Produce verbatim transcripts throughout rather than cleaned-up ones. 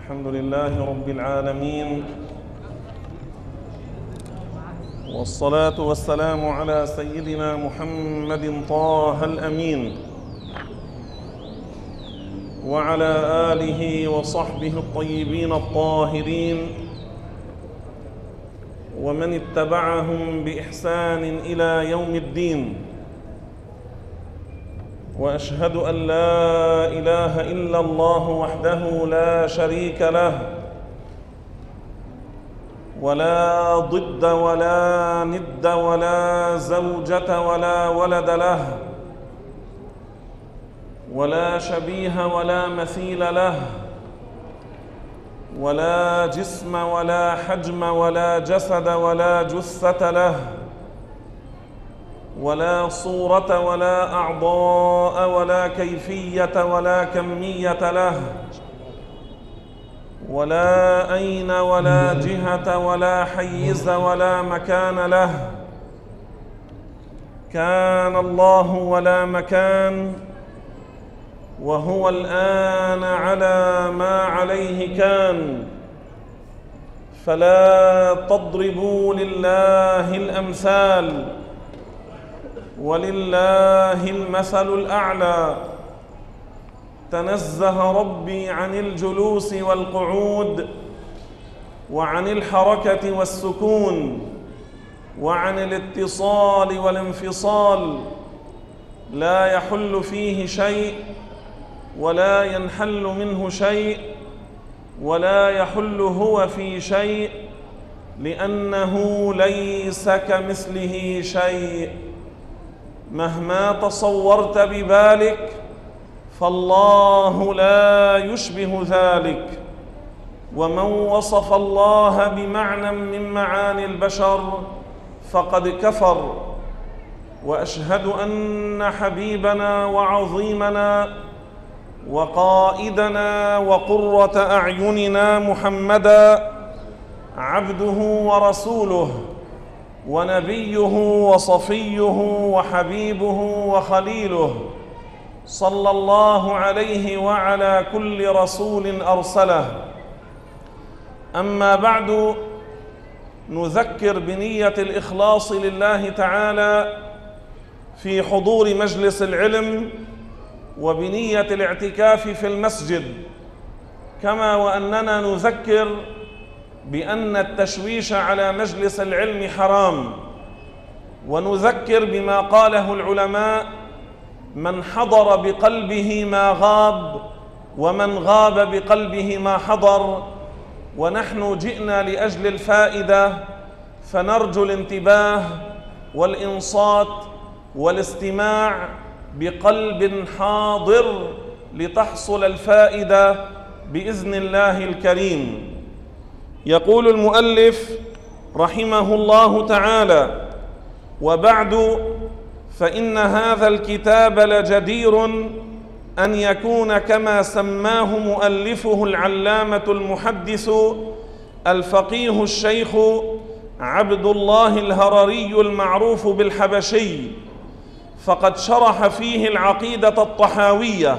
الحمد لله رب العالمين، والصلاة والسلام على سيدنا محمد طه الأمين وعلى آله وصحبه الطيبين الطاهرين ومن اتبعهم بإحسان إلى يوم الدين. وأشهد أن لا إله إلا الله وحده لا شريك له، ولا ضد ولا ند ولا زوجة ولا ولد له، ولا شبيه ولا مثيل له، ولا جسم ولا حجم ولا جسد ولا جثة له، ولا صورة ولا أعضاء ولا كيفية ولا كمية له، ولا أين ولا جهة ولا حيز ولا مكان له. كان الله ولا مكان، وهو الآن على ما عليه كان. فلا تضربوا لله الأمثال، ولله المثل الأعلى. تنزه ربي عن الجلوس والقعود، وعن الحركة والسكون، وعن الاتصال والانفصال. لا يحل فيه شيء ولا ينحل منه شيء، ولا يحل هو في شيء، لأنه ليس كمثله شيء. مهما تصورت ببالك فالله لا يشبه ذلك. ومن وصف الله بمعنى من معاني البشر فقد كفر. وأشهد أن حبيبنا وعظيمنا وقائدنا وقرة أعيننا محمدا عبده ورسوله ونبيه وصفيه وحبيبه وخليله، صلى الله عليه وعلى كل رسول أرسله. أما بعد، نذكر بنية الإخلاص لله تعالى في حضور مجلس العلم، وبنية الاعتكاف في المسجد، كما وأننا نذكر بأن التشويش على مجلس العلم حرام. ونذكر بما قاله العلماء: من حضر بقلبه ما غاب، ومن غاب بقلبه ما حضر. ونحن جئنا لأجل الفائدة، فنرجو الانتباه والإنصات والاستماع بقلب حاضر لتحصل الفائدة بإذن الله الكريم. يقول المؤلف رحمه الله تعالى: وبعد، فإن هذا الكتاب لجدير أن يكون كما سماه مؤلفه العلامة المحدث الفقيه الشيخ عبد الله الهرري المعروف بالحبشي، فقد شرح فيه العقيدة الطحاوية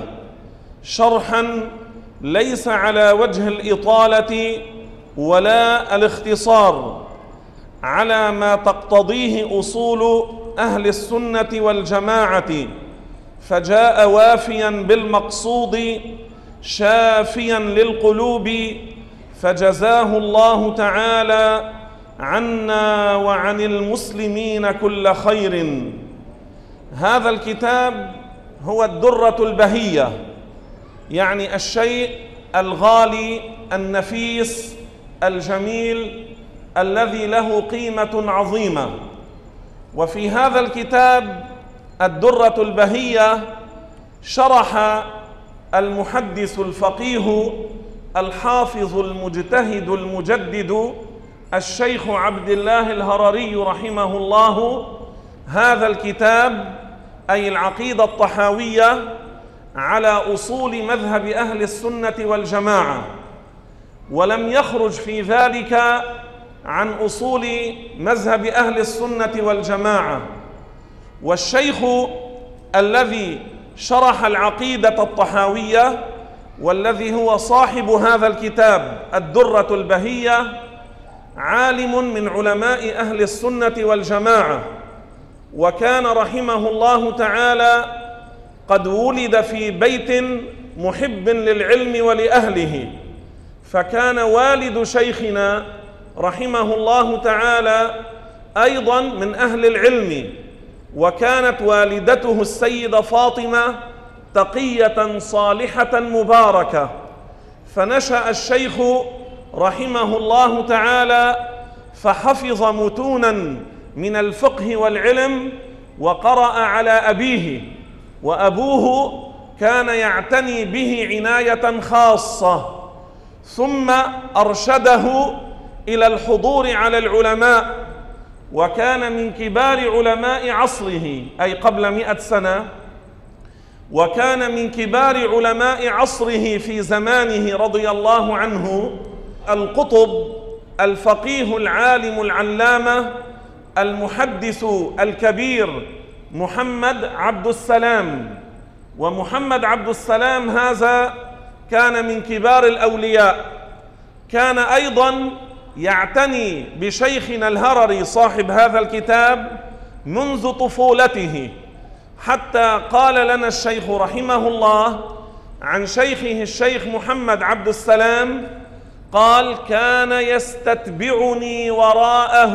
شرحا ليس على وجه الإطالة ولا الاختصار، على ما تقتضيه أصول أهل السنة والجماعة، فجاء وافيا بالمقصود شافيا للقلوب، فجزاه الله تعالى عنا وعن المسلمين كل خير. هذا الكتاب هو الدرة البهية، يعني الشيء الغالي النفيس الجميل الذي له قيمة عظيمة. وفي هذا الكتاب الدرة البهية شرح المحدث الفقيه الحافظ المجتهد المجدد الشيخ عبد الله الهرري رحمه الله هذا الكتاب، أي العقيدة الطحاوية، على أصول مذهب أهل السنة والجماعة، ولم يخرج في ذلك عن أصول مذهب أهل السنة والجماعة. والشيخ الذي شرح العقيدة الطحاوية والذي هو صاحب هذا الكتاب الدرة البهية، عالم من علماء أهل السنة والجماعة، وكان رحمه الله تعالى قد ولد في بيت محب للعلم ولأهله، فكان والد شيخنا رحمه الله تعالى أيضا من أهل العلم، وكانت والدته السيدة فاطمة تقية صالحة مباركة. فنشأ الشيخ رحمه الله تعالى فحفظ متونا من الفقه والعلم، وقرأ على أبيه، وأبوه كان يعتني به عناية خاصة، ثم أرشده إلى الحضور على العلماء، وكان من كبار علماء عصره أي قبل مئة سنة، وكان من كبار علماء عصره في زمانه رضي الله عنه القطب الفقيه العالم العلامة المحدث الكبير محمد عبد السلام. ومحمد عبد السلام هذا كان من كبار الأولياء، كان أيضا يعتني بشيخنا الهرري صاحب هذا الكتاب منذ طفولته، حتى قال لنا الشيخ رحمه الله عن شيخه الشيخ محمد عبد السلام قال: كان يستتبعني وراءه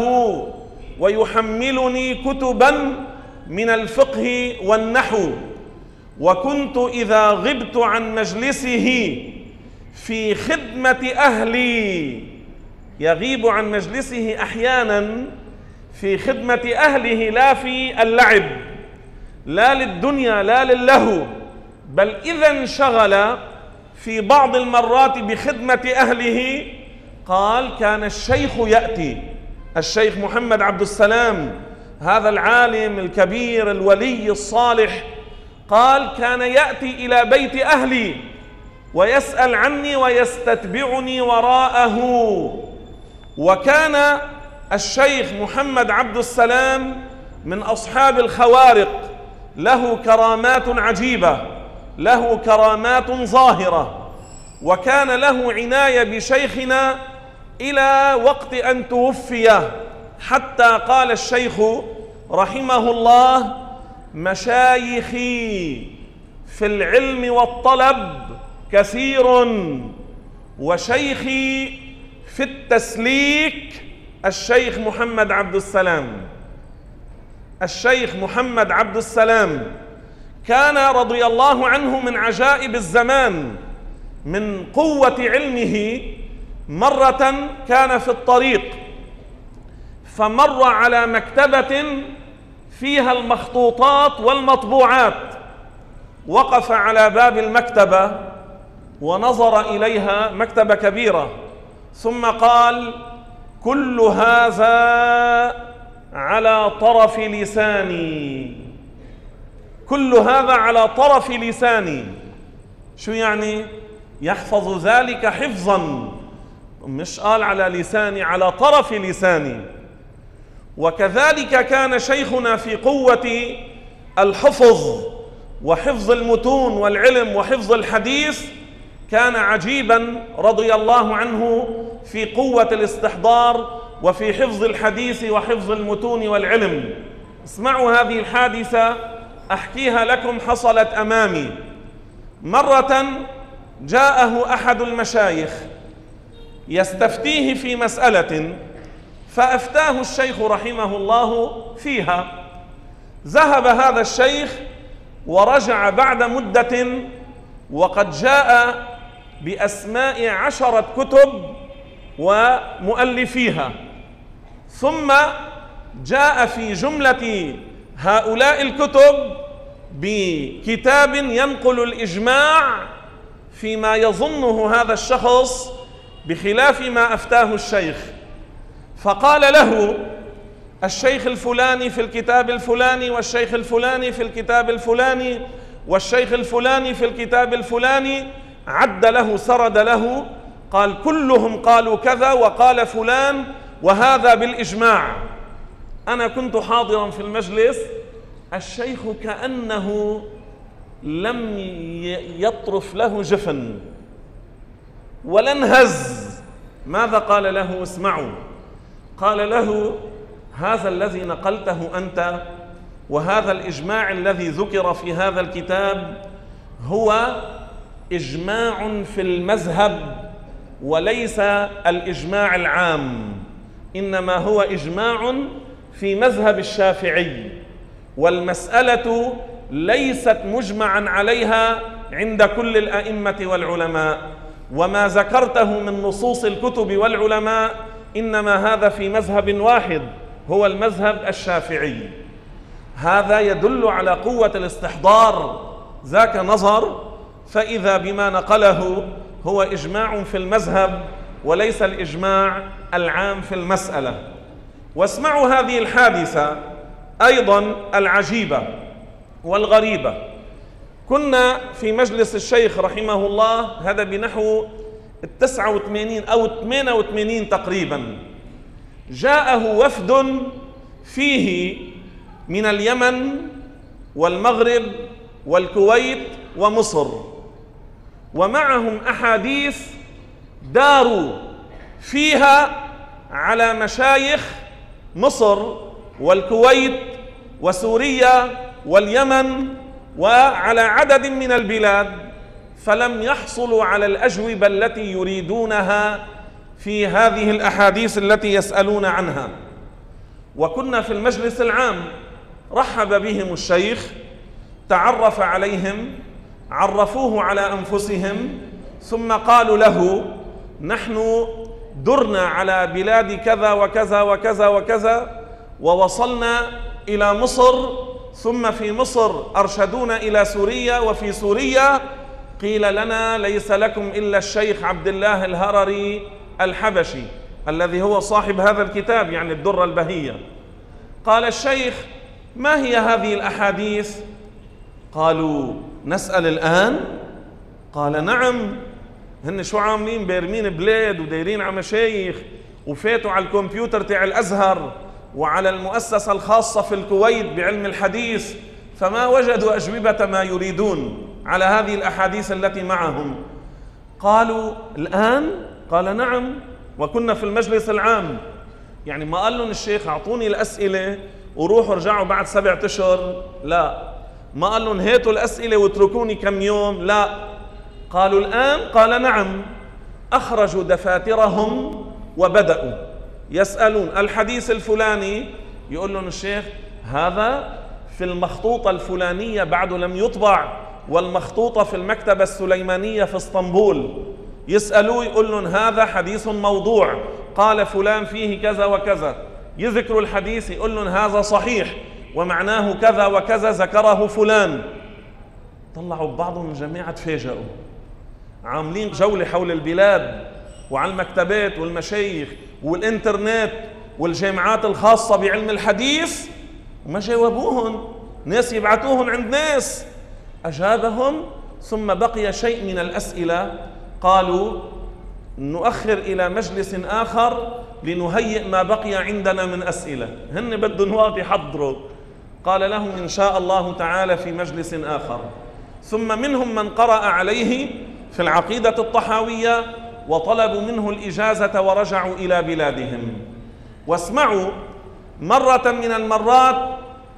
ويحملني كتبا من الفقه والنحو، وكنت إذا غبت عن مجلسه في خدمة أهلي، يغيب عن مجلسه أحيانا في خدمة أهله، لا في اللعب، لا للدنيا لا للهو، بل إذا انشغل في بعض المرات بخدمة أهله. قال: كان الشيخ يأتي، الشيخ محمد عبد السلام هذا العالم الكبير الولي الصالح، قال: كان يأتي إلى بيت أهلي ويسأل عني ويستتبعني وراءه. وكان الشيخ محمد عبد السلام من أصحاب الخوارق، له كرامات عجيبة، له كرامات ظاهرة، وكان له عناية بشيخنا إلى وقت أن توفي، حتى قال الشيخ رحمه الله: مشايخي في العلم والطلب كثير، وشيخي في التسليك الشيخ محمد عبد السلام. الشيخ محمد عبد السلام كان رضي الله عنه من عجائب الزمان، من قوة علمه. مرة كان في الطريق فمر على مكتبة فيها المخطوطات والمطبوعات، وقف على باب المكتبة ونظر إليها، مكتبة كبيرة، ثم قال: كل هذا على طرف لساني، كل هذا على طرف لساني. شو يعني؟ يحفظ ذلك حفظا، مش قال على لساني، على طرف لساني. وكذلك كان شيخنا في قوة الحفظ وحفظ المتون والعلم وحفظ الحديث، كان عجيبا رضي الله عنه في قوة الاستحضار وفي حفظ الحديث وحفظ المتون والعلم. اسمعوا هذه الحادثة أحكيها لكم، حصلت أمامي. مرة جاءه أحد المشايخ يستفتيه في مسألة، فأفتاه الشيخ رحمه الله فيها. ذهب هذا الشيخ ورجع بعد مدة وقد جاء بأسماء عشرة كتب ومؤلفيها، ثم جاء في جملة هؤلاء الكتب بكتاب ينقل الإجماع فيما يظنه هذا الشخص بخلاف ما أفتاه الشيخ. فقال له الشيخ الفلاني في الكتاب الفلاني، والشيخ الفلاني في الكتاب الفلاني، والشيخ الفلاني في الكتاب الفلاني، عد له سرد له، قال: كلهم قالوا كذا وقال فلان وهذا بالإجماع. أنا كنت حاضرا في المجلس، الشيخ كأنه لم يطرف له جفن، ولا انهز. ماذا قال له؟ اسمعوا. قال له: هذا الذي نقلته أنت وهذا الإجماع الذي ذكر في هذا الكتاب هو إجماع في المذهب وليس الإجماع العام، إنما هو إجماع في مذهب الشافعي، والمسألة ليست مجمعا عليها عند كل الأئمة والعلماء، وما ذكرته من نصوص الكتب والعلماء إنما هذا في مذهب واحد هو المذهب الشافعي. هذا يدل على قوة الاستحضار، ذاك نظر فإذا بما نقله هو إجماع في المذهب وليس الإجماع العام في المسألة. واسمعوا هذه الحادثة أيضا العجيبة والغريبة. كنا في مجلس الشيخ رحمه الله، هذا بنحو التسعة وثمانين أو الثمانية وثمانين تقريبا، جاءه وفد فيه من اليمن والمغرب والكويت ومصر، ومعهم أحاديث داروا فيها على مشايخ مصر والكويت وسوريا واليمن وعلى عدد من البلاد، فلم يحصلوا على الأجوبة التي يريدونها في هذه الأحاديث التي يسألون عنها. وكنا في المجلس العام، رحب بهم الشيخ، تعرف عليهم، عرفوه على أنفسهم، ثم قالوا له: نحن درنا على بلاد كذا وكذا وكذا وكذا ووصلنا إلى مصر، ثم في مصر أرشدونا إلى سوريا، وفي سوريا قيل لنا ليس لكم إلا الشيخ عبد الله الهرري الحبشي الذي هو صاحب هذا الكتاب، يعني الدرة البهية. قال الشيخ: ما هي هذه الأحاديث؟ قالوا: نسأل الآن؟ قال: نعم، هن شو عاملين؟ بيرمين بلاد ودايرين على مشايخ، وفاتوا على الكمبيوتر تاع الأزهر وعلى المؤسسة الخاصة في الكويت بعلم الحديث، فما وجدوا أجوبة ما يريدون على هذه الأحاديث التي معهم. قالوا: الآن؟ قال: نعم، وكنا في المجلس العام. يعني ما قال لهم الشيخ أعطوني الأسئلة وروحوا ارجعوا بعد سبعة أشهر، لا. ما قال لهم هاتوا الأسئلة واتركوني كم يوم، لا. قالوا: الآن؟ قال: نعم. أخرجوا دفاترهم وبدأوا يسألون الحديث الفلاني، يقول لهم الشيخ هذا في المخطوطة الفلانية بعده لم يطبع، والمخطوطة في المكتبة السليمانية في اسطنبول. يسألوه يقول لهم هذا حديث موضوع، قال فلان فيه كذا وكذا. يذكروا الحديث يقول لهم هذا صحيح ومعناه كذا وكذا ذكره فلان. طلعوا ببعضهم الجماعة تفاجئوا، عاملين جولة حول البلاد وعلى المكتبات والمشايخ والإنترنت والجامعات الخاصة بعلم الحديث، وما جاوبوهم، ناس يبعثوهم عند ناس. أجابهم، ثم بقي شيء من الأسئلة، قالوا نؤخر إلى مجلس آخر لنهيئ ما بقي عندنا من أسئلة، هن بدهم وقت يحضروا. قال لهم إن شاء الله تعالى في مجلس آخر. ثم منهم من قرأ عليه في العقيدة الطحاوية وطلبوا منه الإجازة ورجعوا إلى بلادهم. واسمعوا، مرة من المرات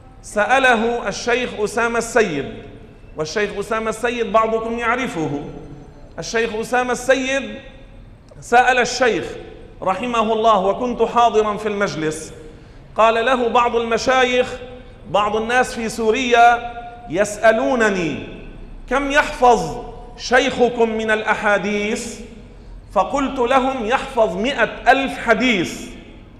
سأله الشيخ أسامة السيد، والشيخ أسامة السيد بعضكم يعرفه. الشيخ أسامة السيد سأل الشيخ رحمه الله، وكنت حاضرا في المجلس. قال له بعض المشايخ، بعض الناس في سوريا يسألونني كم يحفظ شيخكم من الأحاديث؟ فقلت لهم يحفظ مئة ألف حديث.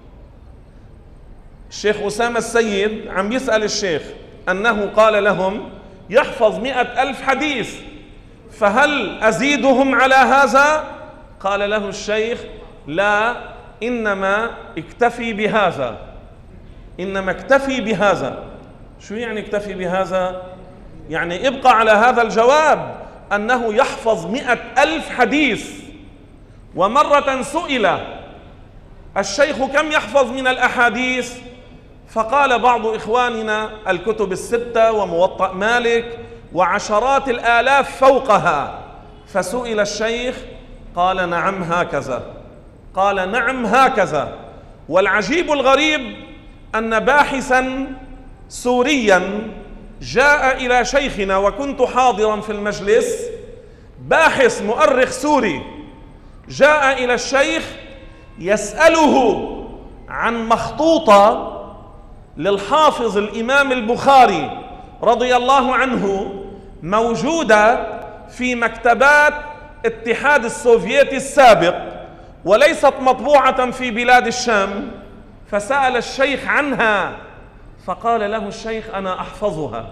الشيخ أسامة السيد عم يسأل الشيخ أنه قال لهم يحفظ مئة ألف حديث، فهل أزيدهم على هذا؟ قال له الشيخ لا، إنما اكتفي بهذا، إنما اكتفي بهذا. شو يعني اكتفي بهذا؟ يعني ابقى على هذا الجواب أنه يحفظ مئة ألف حديث. ومرة سئل الشيخ كم يحفظ من الأحاديث؟ فقال بعض إخواننا الكتب الستة وموطأ مالك وعشرات الآلاف فوقها. فسئل الشيخ قال نعم هكذا، قال نعم هكذا. والعجيب الغريب أن باحثا سوريا جاء إلى شيخنا وكنت حاضرا في المجلس، باحث مؤرخ سوري جاء إلى الشيخ يسأله عن مخطوطة للحافظ الإمام البخاري رضي الله عنه موجودة في مكتبات الاتحاد السوفيتي السابق وليست مطبوعة في بلاد الشام، فسأل الشيخ عنها فقال له الشيخ أنا أحفظها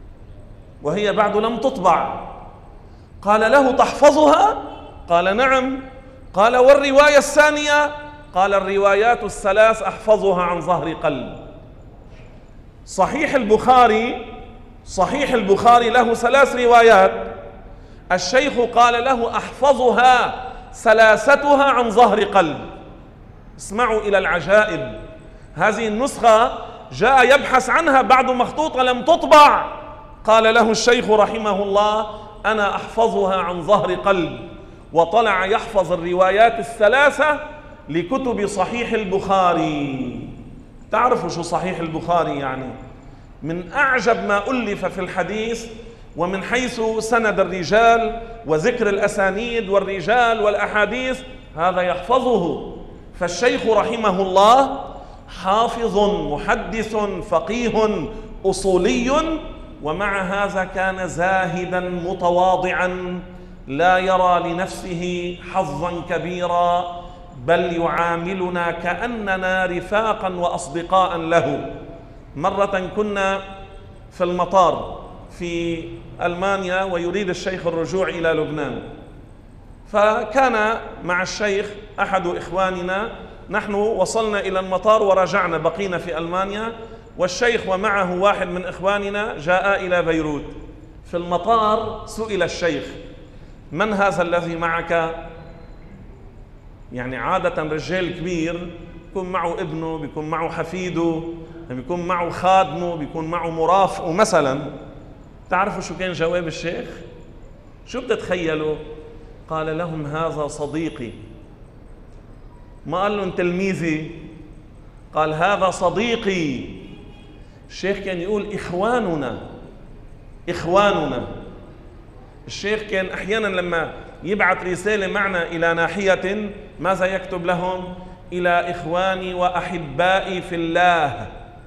وهي بعد لم تطبع. قال له تحفظها؟ قال نعم. قال والرواية الثانية؟ قال الروايات الثلاث أحفظها عن ظهر قلب. صحيح البخاري صحيح البخاري له ثلاث روايات، الشيخ قال له أحفظها ثلاثتها عن ظهر قلب. اسمعوا إلى العجائب، هذه النسخة جاء يبحث عنها بعد مخطوطة لم تطبع، قال له الشيخ رحمه الله أنا أحفظها عن ظهر قلب، وطلع يحفظ الروايات الثلاثة لكتب صحيح البخاري. تعرفوا شو صحيح البخاري يعني؟ من أعجب ما ألف في الحديث، ومن حيث سند الرجال وذكر الأسانيد والرجال والأحاديث هذا يحفظه. فالشيخ رحمه الله حافظ محدث فقيه أصولي، ومع هذا كان زاهدا متواضعا لا يرى لنفسه حظا كبيرا، بل يعاملنا كأننا رفاقا وأصدقاء له. مرة كنا في المطار في ألمانيا ويريد الشيخ الرجوع إلى لبنان، فكان مع الشيخ أحد إخواننا، نحن وصلنا إلى المطار ورجعنا بقينا في ألمانيا، والشيخ ومعه واحد من إخواننا جاء إلى بيروت. في المطار سئل الشيخ من هذا الذي معك؟ يعني عادة رجال كبير بيكون معه ابنه، بيكون معه حفيده، بيكون معه خادمه، بيكون معه مرافقه مثلا. تعرفوا شو كان جواب الشيخ؟ شو بتتخيلوا؟ قال لهم هذا صديقي. ما قال لهم تلميذي، قال هذا صديقي. الشيخ كان يقول إخواننا إخواننا. الشيخ كان أحيانا لما يبعث رسالة معنا إلى ناحية ماذا يكتب لهم؟ إلى إخواني وأحبائي في الله.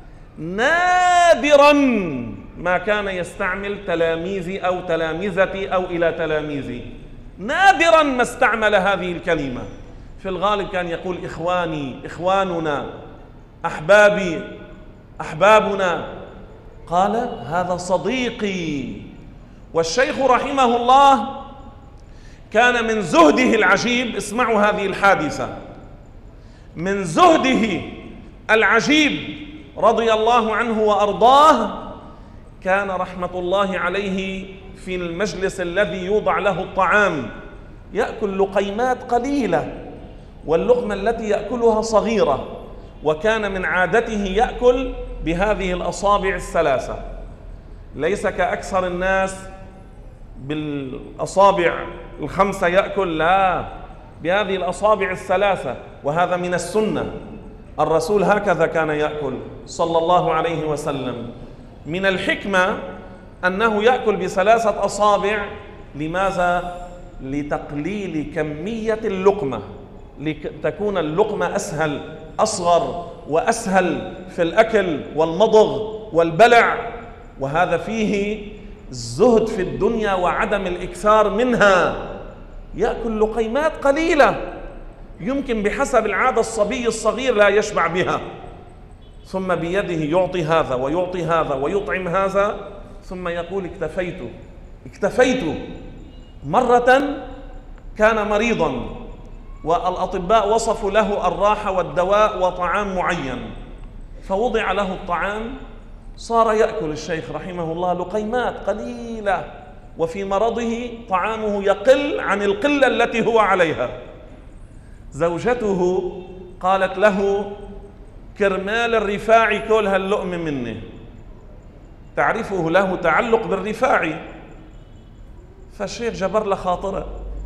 نادرا ما كان يستعمل تلاميذي أو تلامذتي أو إلى تلاميذي، نادرا ما استعمل هذه الكلمة. في الغالب كان يقول إخواني، إخواننا، أحبابي، أحبابنا. قال هذا صديقي. والشيخ رحمه الله كان من زهده العجيب، اسمعوا هذه الحادثة، من زهده العجيب رضي الله عنه وأرضاه، كان رحمة الله عليه في المجلس الذي يوضع له الطعام يأكل لقيمات قليلة، واللقمة التي يأكلها صغيرة، وكان من عادته يأكل بهذه الأصابع الثلاثة، ليس كأكثر الناس بالأصابع الخمسة يأكل، لا، بهذه الأصابع الثلاثة، وهذا من السنة. الرسول هكذا كان يأكل صلى الله عليه وسلم. من الحكمة أنه يأكل بثلاثة أصابع. لماذا؟ لتقليل كمية اللقمة، لتكون اللقمة أسهل، أصغر وأسهل في الأكل والمضغ والبلع. وهذا فيه الزهد في الدنيا وعدم الإكثار منها. يأكل لقيمات قليلة يمكن بحسب العادة الصبي الصغير لا يشبع بها، ثم بيده يعطي هذا ويعطي هذا ويطعم هذا، ثم يقول اكتفيت اكتفيت. مرة كان مريضا والأطباء وصفوا له الراحة والدواء وطعام معين، فوضع له الطعام، صار يأكل الشيخ رحمه الله لقيمات قليلة، وفي مرضه طعامه يقل عن القلة التي هو عليها. زوجته قالت له كرمال الرفاعي كل هاللقمة مني. تعرفه له تعلق بالرفاعي. فالشيخ جبر له خاطره،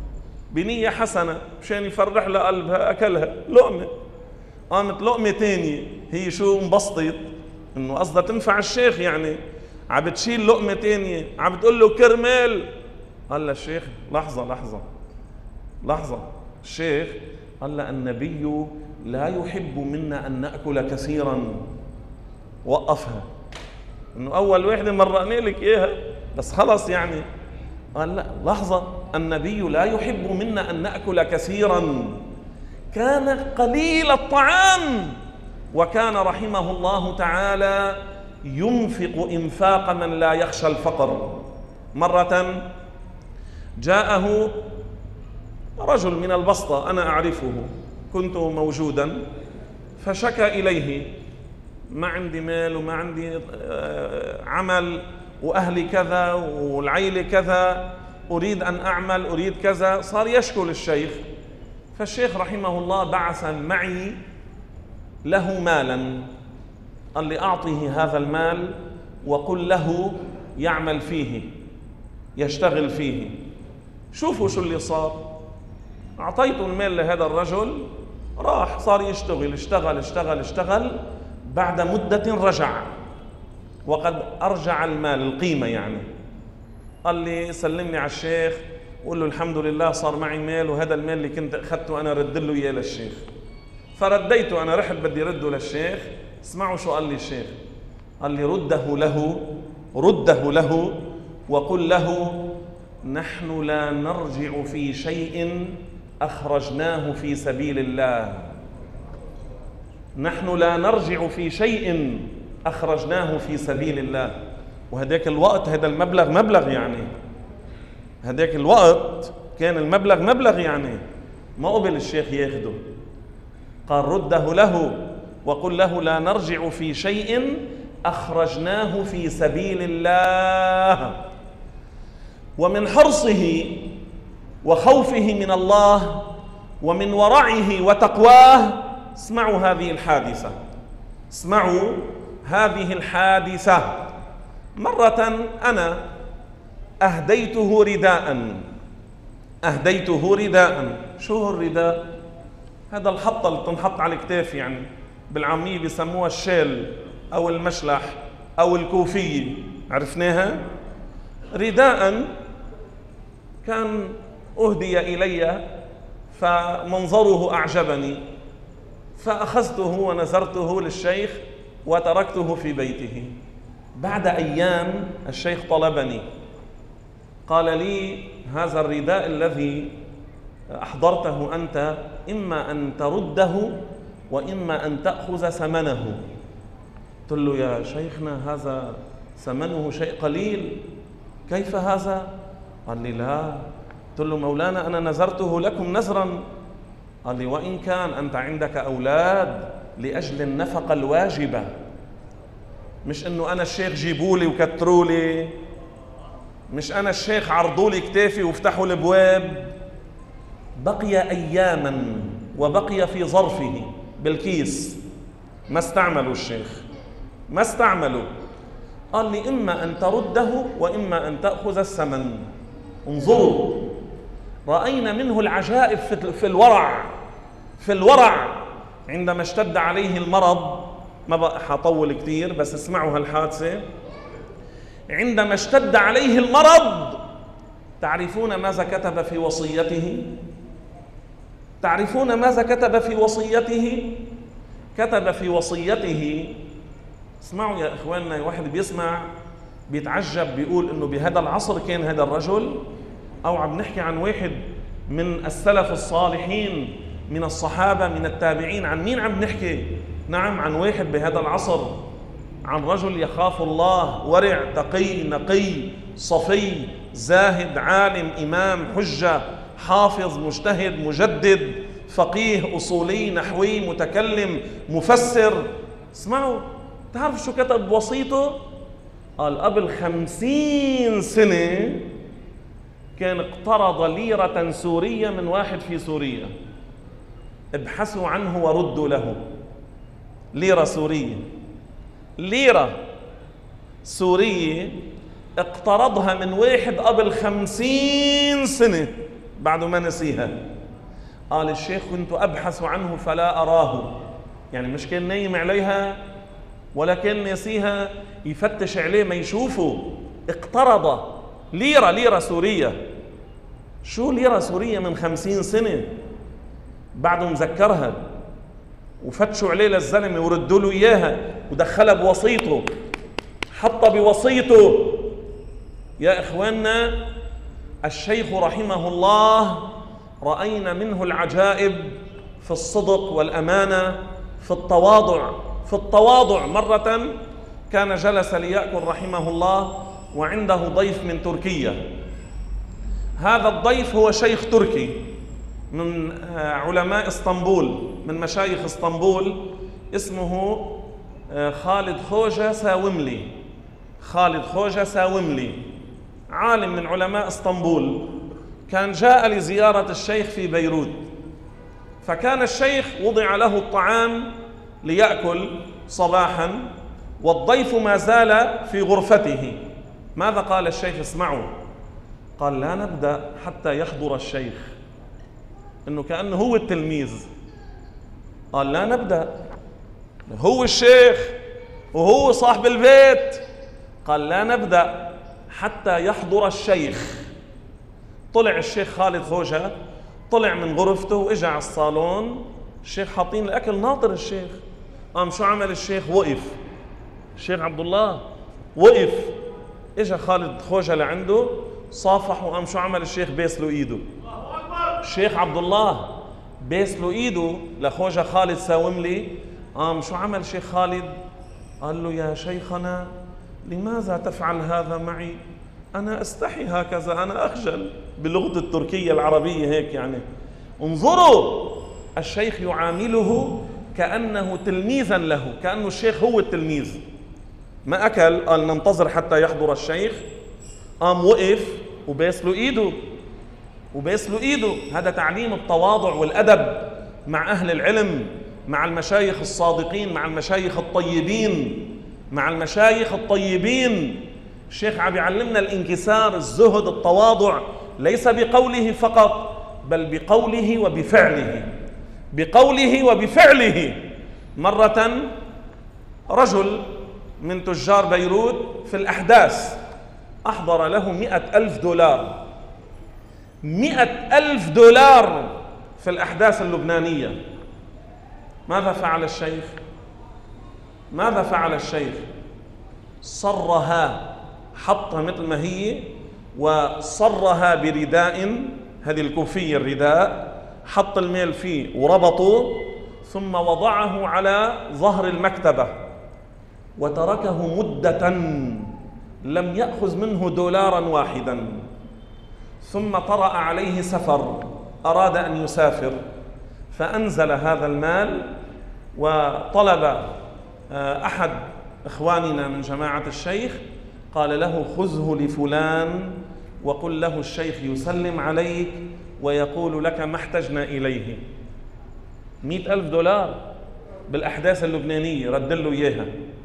بنية حسنة مشان يفرح لها قلبها، أكلها لقمة. قامت لقمة تانية هي شو انبسطت إنه قصدها تنفع الشيخ، يعني عم بتشيل لقمة تانية عم بتقول له كرمال. قال له الشيخ لحظة لحظة لحظة، الشيخ قال له النبي لا يحب منا أن نأكل كثيرا. وقفها، إنه أول واحدة مرقنا لك إياها بس خلص يعني. قال لا لحظة، النبي لا يحب منا أن نأكل كثيرا، كان قليل الطعام، وكان رحمه الله تعالى ينفق إنفاق من لا يخشى الفقر. مرة جاءه رجل من البسطة أنا أعرفه، كنت موجودا، فشكى إليه ما عندي مال وما عندي عمل وأهلي كذا والعيلة كذا، أريد أن أعمل، أريد كذا. صار يشكو للشيخ، فالشيخ رحمه الله بعث معي له مالا، قال لي أعطيه هذا المال وقل له يعمل فيه يشتغل فيه. شوفوا شو اللي صار، أعطيته المال لهذا الرجل، راح صار يشتغل اشتغل اشتغل اشتغل بعد مدة رجع وقد أرجع المال القيمة يعني. قال لي سلمني على الشيخ وقول له الحمد لله صار معي مال، وهذا المال اللي كنت أخذته أنا رد له إياه للشيخ. فرديته، أنا رحت بدي رده للشيخ. اسمعوا شو قال لي الشيخ، قال لي رده له رده له وقل له نحن لا نرجع في شيء أخرجناه في سبيل الله، نحن لا نرجع في شيء أخرجناه في سبيل الله. وهداك الوقت هذا المبلغ مبلغ يعني، هداك الوقت كان المبلغ مبلغ يعني، ما قبل الشيخ ياخده. قال رده له وقل له لا نرجع في شيء أخرجناه في سبيل الله. ومن حرصه وخوفه من الله ومن ورعه وتقواه، اسمعوا هذه الحادثة، اسمعوا هذه الحادثة. مرة أنا أهديته رداء أهديته رداء شو هو الرداء؟ هذا الحطة اللي تنحط على الكتاف، يعني بالعامية بيسموها الشال أو المشلح أو الكوفية، عرفناها؟ رداء كان أهدي إلي فمنظره أعجبني، فأخذته ونزرته للشيخ وتركته في بيته. بعد أيام الشيخ طلبني، قال لي هذا الرداء الذي أحضرته أنت إما أن ترده وإما أن تأخذ ثمنه. قلت له يا شيخنا هذا ثمنه شيء قليل، كيف هذا؟ قال لي لا. قلت له مولانا أنا نذرته لكم نذرا. قال لي وإن كان أنت عندك أولاد لأجل النفقة الواجبة، مش إنه أنا الشيخ جيبولي وكترولي، مش أنا الشيخ عرضولي كتافي وفتحوا الابواب. بقي أياما وبقي في ظرفه بالكيس، ما استعملوا الشيخ، ما استعملوا. قال لي إما أن ترده وإما أن تأخذ الثمن. انظروا، رأينا منه العجائب في الورع في الورع عندما اشتد عليه المرض. ما بقى حطول كتير بس اسمعوا هالحادثة. عندما اشتد عليه المرض، تعرفون ماذا كتب في وصيته؟ تعرفون ماذا كتب في وصيته؟ كتب في وصيته، اسمعوا يا إخواننا، واحد بيسمع بيتعجب، بيقول إنه بهذا العصر كان هذا الرجل، أو عم نحكي عن واحد من السلف الصالحين من الصحابة من التابعين. عن مين عم نحكي؟ نعم عن واحد بهذا العصر، عن رجل يخاف الله، ورع، تقي، نقي، صفي، زاهد، عالم، إمام، حجة، حافظ، مجتهد، مجدد، فقيه، أصولي، نحوي، متكلم، مفسر. اسمعوا، تعرف شو كتب وصيته؟ قال قبل خمسين سنة كان اقترض ليرة سورية من واحد في سوريا، ابحثوا عنه وردوا له. ليرة سورية، ليرة سورية اقترضها من واحد قبل خمسين سنة بعد ما نسيها. قال الشيخ كنت أبحث عنه فلا أراه، يعني مش كان نايم عليها ولا كان ناسيها، يفتش عليه ما يشوفه. اقترض ليرة ليرة سورية، شو ليرة سورية من خمسين سنة، بعده مذكرها، وفتشوا عليه للزلمة وردوا له إياها، ودخلها بوسيطه، حط بوسيطه. يا إخواننا، الشيخ رحمه الله رأينا منه العجائب في الصدق والأمانة، في التواضع في التواضع مرة كان جلس ليأكل رحمه الله وعنده ضيف من تركيا. هذا الضيف هو شيخ تركي من علماء اسطنبول، من مشايخ اسطنبول، اسمه خالد خوجة ساوملي. خالد خوجة ساوملي عالم من علماء اسطنبول، كان جاء لزيارة الشيخ في بيروت، فكان الشيخ وضع له الطعام ليأكل صباحا والضيف ما زال في غرفته. ماذا قال الشيخ؟ اسمعوا، قال لا نبدأ حتى يحضر الشيخ، إنه كأنه هو التلميذ. قال لا نبدأ، هو الشيخ وهو صاحب البيت. قال لا نبدأ حتى يحضر الشيخ. طلع الشيخ خالد خوجة، طلع من غرفته وإجا على الصالون، الشيخ حاطين الأكل ناطر الشيخ. قام شو عمل الشيخ؟ وقف. الشيخ عبد الله وقف، إجا خالد خوجة لعنده، صافح، وقام شو عمل الشيخ؟ بيس له إيده. الشيخ عبد الله بيس له إيده لخوجة خالد ساوملي. قام شو عمل الشيخ خالد؟ قال له يا شيخنا لماذا تفعل هذا معي؟ أنا أستحي هكذا، أنا أخجل، بلغة التركية العربية هيك يعني. انظروا، الشيخ يعامله كأنه تلميذا له، كأنه الشيخ هو التلميذ. ما أكل، قال ننتظر حتى يحضر الشيخ. قام وقف وبيس له إيده وبيس له إيده. هذا تعليم التواضع والأدب مع أهل العلم، مع المشايخ الصادقين، مع المشايخ الطيبين، مع المشايخ الطيبين. الشيخ عم يعلمنا الانكسار، الزهد، التواضع، ليس بقوله فقط بل بقوله وبفعله، بقوله وبفعله. مرة رجل من تجار بيروت في الأحداث أحضر له مئة ألف دولار، مئة ألف دولار في الأحداث اللبنانية. ماذا فعل الشيخ؟ ماذا فعل الشيخ؟ صرها، حطها مثل ما هي، وصرها برداء، هذه الكوفية الرداء، حط الميل فيه وربطه، ثم وضعه على ظهر المكتبة وتركه مدة لم يأخذ منه دولارا واحدا. ثم طرأ عليه سفر، أراد أن يسافر، فأنزل هذا المال وطلب أحد إخواننا من جماعة الشيخ، قال له خذه لفلان وقل له الشيخ يسلم عليك ويقول لك ما احتجنا إليه. مئة ألف دولار بالأحداث اللبنانية، رد له إياها.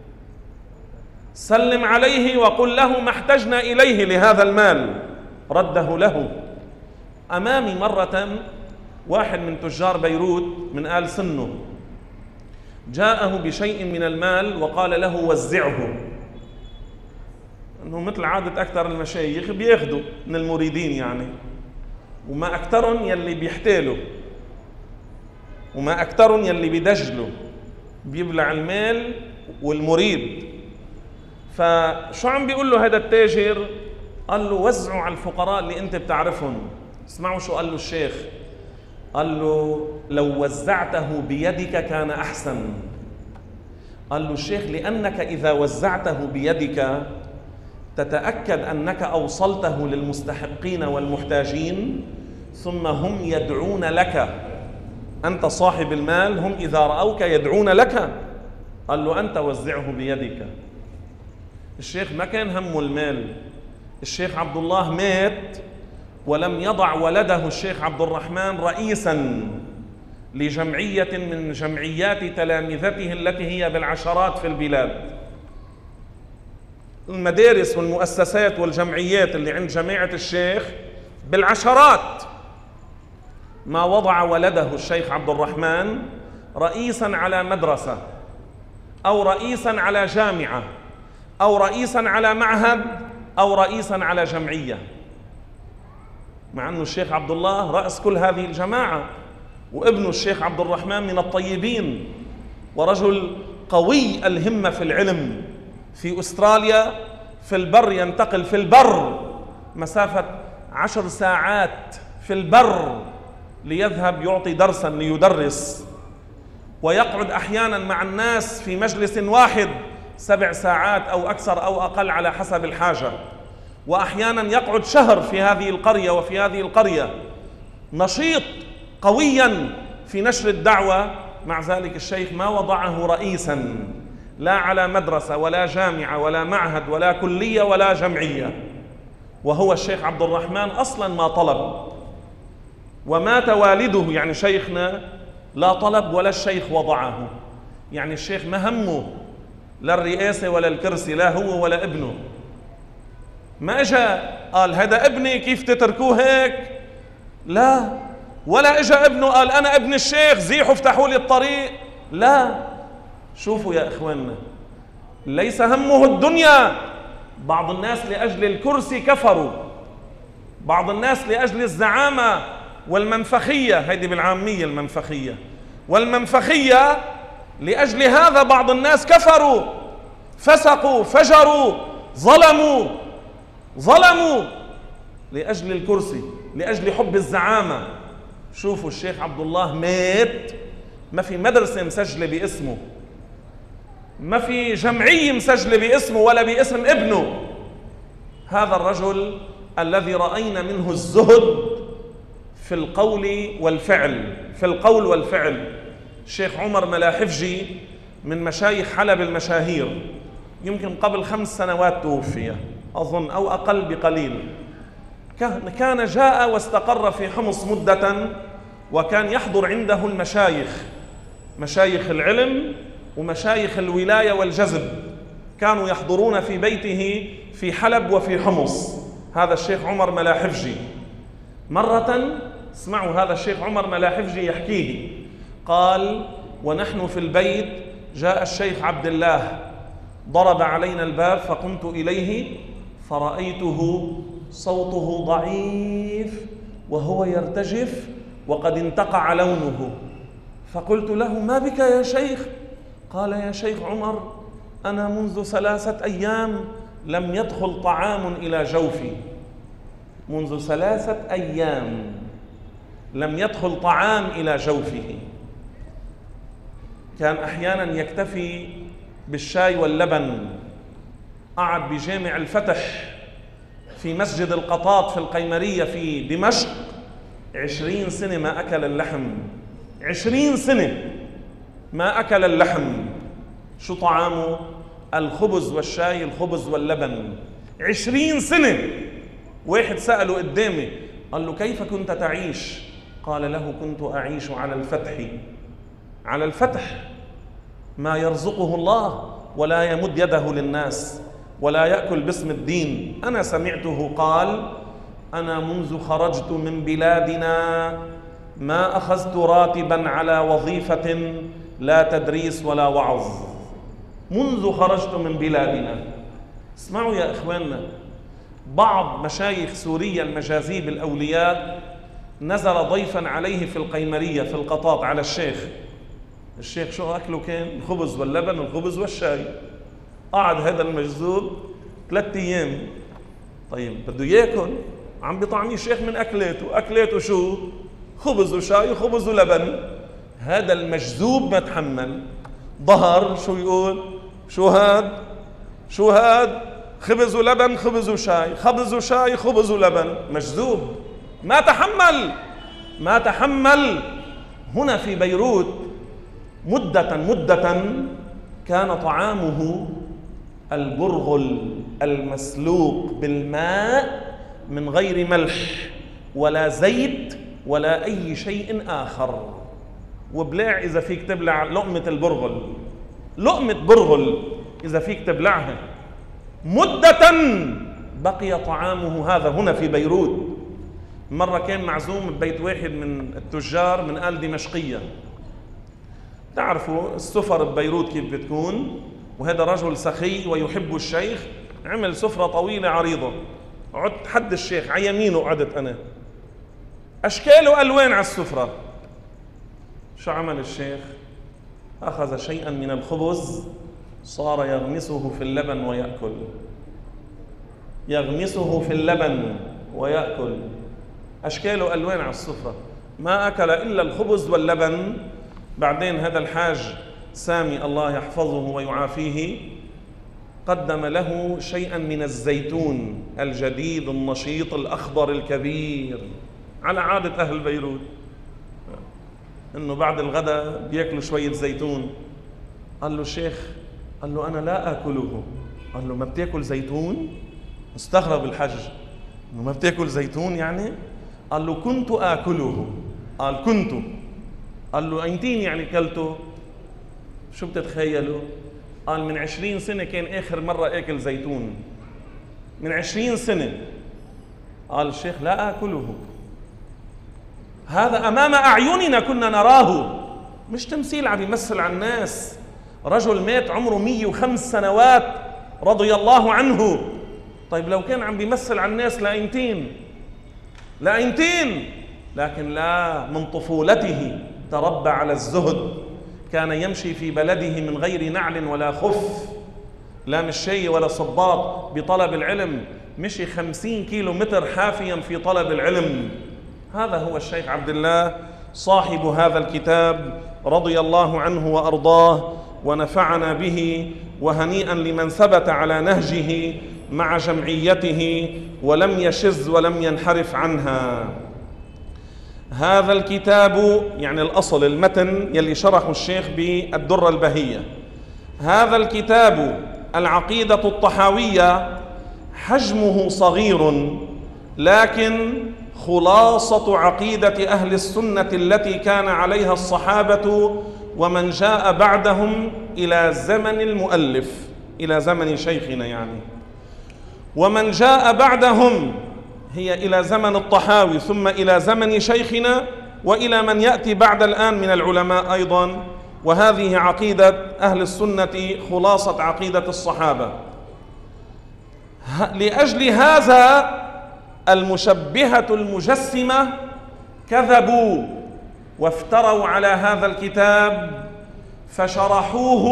سلم عليه وقل له ما احتجنا إليه لهذا المال، رده له. أمامي مرة واحد من تجار بيروت من آل سنه جاءه بشيء من المال وقال له وزعه، أنه مثل عادة أكثر المشايخ بياخدوا من المريدين يعني، وما أكثرهم يلي بيحتالوا، وما أكثرهم يلي بيدجلوا، بيبلع المال والمريد. فشو عم بيقول له هذا التاجر؟ قال له وزعوا على الفقراء اللي أنت بتعرفهم. اسمعوا شو قال له الشيخ، قال له لو وزعته بيدك كان أحسن. قال له الشيخ لأنك إذا وزعته بيدك تتأكد أنك أوصلته للمستحقين والمحتاجين، ثم هم يدعون لك، أنت صاحب المال، هم إذا رأوك يدعون لك. قال له أنت وزعه بيدك. الشيخ ما كان همه المال. الشيخ عبد الله مات ولم يضع ولده الشيخ عبد الرحمن رئيسا لجمعية من جمعيات تلامذته التي هي بالعشرات في البلاد. المدارس والمؤسسات والجمعيات اللي عند جماعة الشيخ بالعشرات، ما وضع ولده الشيخ عبد الرحمن رئيسا على مدرسة أو رئيسا على جامعة أو رئيسا على معهد أو رئيسا على جمعية، مع أنه الشيخ عبد الله رأس كل هذه الجماعة، وابنه الشيخ عبد الرحمن من الطيبين ورجل قوي الهمة في العلم. في أستراليا في البر ينتقل في البر مسافة عشر ساعات في البر ليذهب يعطي درسا ليدرس، ويقعد أحيانا مع الناس في مجلس واحد سبع ساعات أو أكثر أو أقل على حسب الحاجة، وأحيانا يقعد شهر في هذه القرية وفي هذه القرية، نشيط قويا في نشر الدعوة. مع ذلك الشيخ ما وضعه رئيسا لا على مدرسة ولا جامعة ولا معهد ولا كلية ولا جمعية، وهو الشيخ عبد الرحمن أصلا ما طلب، ومات والده يعني شيخنا لا طلب ولا الشيخ وضعه. يعني الشيخ ما همه لا الرئاسة ولا الكرسي، لا هو ولا ابنه. ما اجى قال هذا ابني كيف تتركوه هيك، لا، ولا اجى ابنه قال انا ابن الشيخ زيحوا افتحوا لي الطريق، لا. شوفوا يا اخواننا، ليس همه الدنيا. بعض الناس لأجل الكرسي كفروا، بعض الناس لأجل الزعامة والمنفخية، هيدي بالعامية المنفخية والمنفخية، لأجل هذا بعض الناس كفروا، فسقوا، فجروا، ظلموا ظلموا لأجل الكرسي، لأجل حب الزعامة. شوفوا الشيخ عبد الله مات، ما في مدرسة مسجلة باسمه، ما في جمعية مسجلة باسمه ولا باسم ابنه. هذا الرجل الذي رأينا منه الزهد في القول والفعل، في القول والفعل. الشيخ عمر ملاحفجي من مشايخ حلب المشاهير، يمكن قبل خمس سنوات توفي أظن أو أقل بقليل. كان جاء واستقر في حمص مدة، وكان يحضر عنده المشايخ، مشايخ العلم ومشايخ الولاية والجذب، كانوا يحضرون في بيته في حلب وفي حمص. هذا الشيخ عمر ملاحفجي. مرة اسمعوا هذا الشيخ عمر ملاحفجي يحكيه، قال ونحن في البيت جاء الشيخ عبد الله ضرب علينا الباب، فقمت إليه فرأيته صوته ضعيف وهو يرتجف وقد انتقع لونه، فقلت له ما بك يا شيخ؟ قال يا شيخ عمر أنا منذ ثلاثة أيام لم يدخل طعام إلى جوفي، منذ ثلاثة أيام لم يدخل طعام إلى جوفه. كان أحيانا يكتفي بالشاي واللبن. قعد بجامع الفتح في مسجد القطاط في القيمرية في دمشق عشرين سنة ما أكل اللحم، عشرين سنة ما أكل اللحم. شو طعامه؟ الخبز والشاي، الخبز واللبن، عشرين سنة. واحد سأله قدامي قال له كيف كنت تعيش؟ قال له كنت أعيش على الفتح، على الفتح، ما يرزقه الله ولا يمد يده للناس ولا يأكل باسم الدين. أنا سمعته قال أنا منذ خرجت من بلادنا ما أخذت راتبا على وظيفة لا تدريس ولا وعظ، منذ خرجت من بلادنا. اسمعوا يا إخواننا، بعض مشايخ سوريا المجاذيب الأولياء نزل ضيفا عليه في القيمرية في القطاط على الشيخ. الشيخ شو أكله كان؟ الخبز واللبن والخبز والشاي. قعد هذا المجذوب ثلاثة أيام. طيب بده ياكل، عم بيطعميه الشيخ من أكلاته، أكلاته شو؟ خبز وشاي وخبز ولبن. هذا المجذوب ما تحمل، ظهر شو يقول؟ شو هاد؟ شو هاد؟ خبز ولبن، خبز وشاي، خبز وشاي، خبز ولبن. مجذوب ما تحمل، ما تحمل. هنا في بيروت مدة مدة كان طعامه البرغل المسلوق بالماء من غير ملح ولا زيت ولا أي شيء آخر. وبلاع إذا فيك تبلع لقمة البرغل، لقمة برغل إذا فيك تبلعها. مدة بقي طعامه هذا هنا في بيروت. مرة كان معزوم ببيت واحد من التجار من آل دمشقية. تعرفوا السفر ببيروت كيف بتكون، وهذا رجل سخي ويحب الشيخ، عمل سفرة طويلة عريضة. قعدت حد الشيخ على يمينه، قعدت أنا، أشكال وألوان على السفرة. شو عمل الشيخ؟ أخذ شيئا من الخبز صار يغمسه في اللبن ويأكل، يغمسه في اللبن ويأكل، أشكال وألوان على السفرة، ما أكل إلا الخبز واللبن. بعدين هذا الحاج سامي الله يحفظه ويعافيه قدم له شيئا من الزيتون الجديد النشيط الأخضر الكبير، على عادة أهل بيروت إنه بعد الغداء بيأكلوا شوية زيتون. قال له الشيخ، قال له أنا لا آكله. قال له ما بتاكل زيتون؟ استغرب الحج، إنه ما بتاكل زيتون يعني؟ قال له كنت آكله. قال كنت. قال له أينتين يعني كلته؟ شو بتتخيلوا؟ قال من عشرين سنة كان آخر مرة آكل زيتون، من عشرين سنة. قال الشيخ لا آكله. هذا أمام أعيننا كنا نراه، مش تمثيل عم يمثل على الناس. رجل مات عمره مية وخمس سنوات رضي الله عنه. طيب لو كان عم بيمثل على الناس لأينتين لأينتين، لكن لا، من طفولته تربى على الزهد، كان يمشي في بلده من غير نعل ولا خف، لا مشي ولا صباط، بطلب العلم مشي خمسين كيلو متر حافيا في طلب العلم. هذا هو الشيخ عبد الله صاحب هذا الكتاب رضي الله عنه وأرضاه ونفعنا به، وهنيئا لمن ثبت على نهجه مع جمعيته ولم يشذ ولم ينحرف عنها. هذا الكتاب يعني الأصل المتن يلي شرحه الشيخ بالدرة البهية. هذا الكتاب العقيدة الطحاوية حجمه صغير، لكن خلاصة عقيدة أهل السنة التي كان عليها الصحابة ومن جاء بعدهم إلى زمن المؤلف، إلى زمن شيخنا يعني، ومن جاء بعدهم هي إلى زمن الطحاوي ثم إلى زمن شيخنا وإلى من يأتي بعد الآن من العلماء أيضا. وهذه عقيدة أهل السنة، خلاصة عقيدة الصحابة. لأجل هذا المشبهة المجسمة كذبوا وافتروا على هذا الكتاب فشرحوه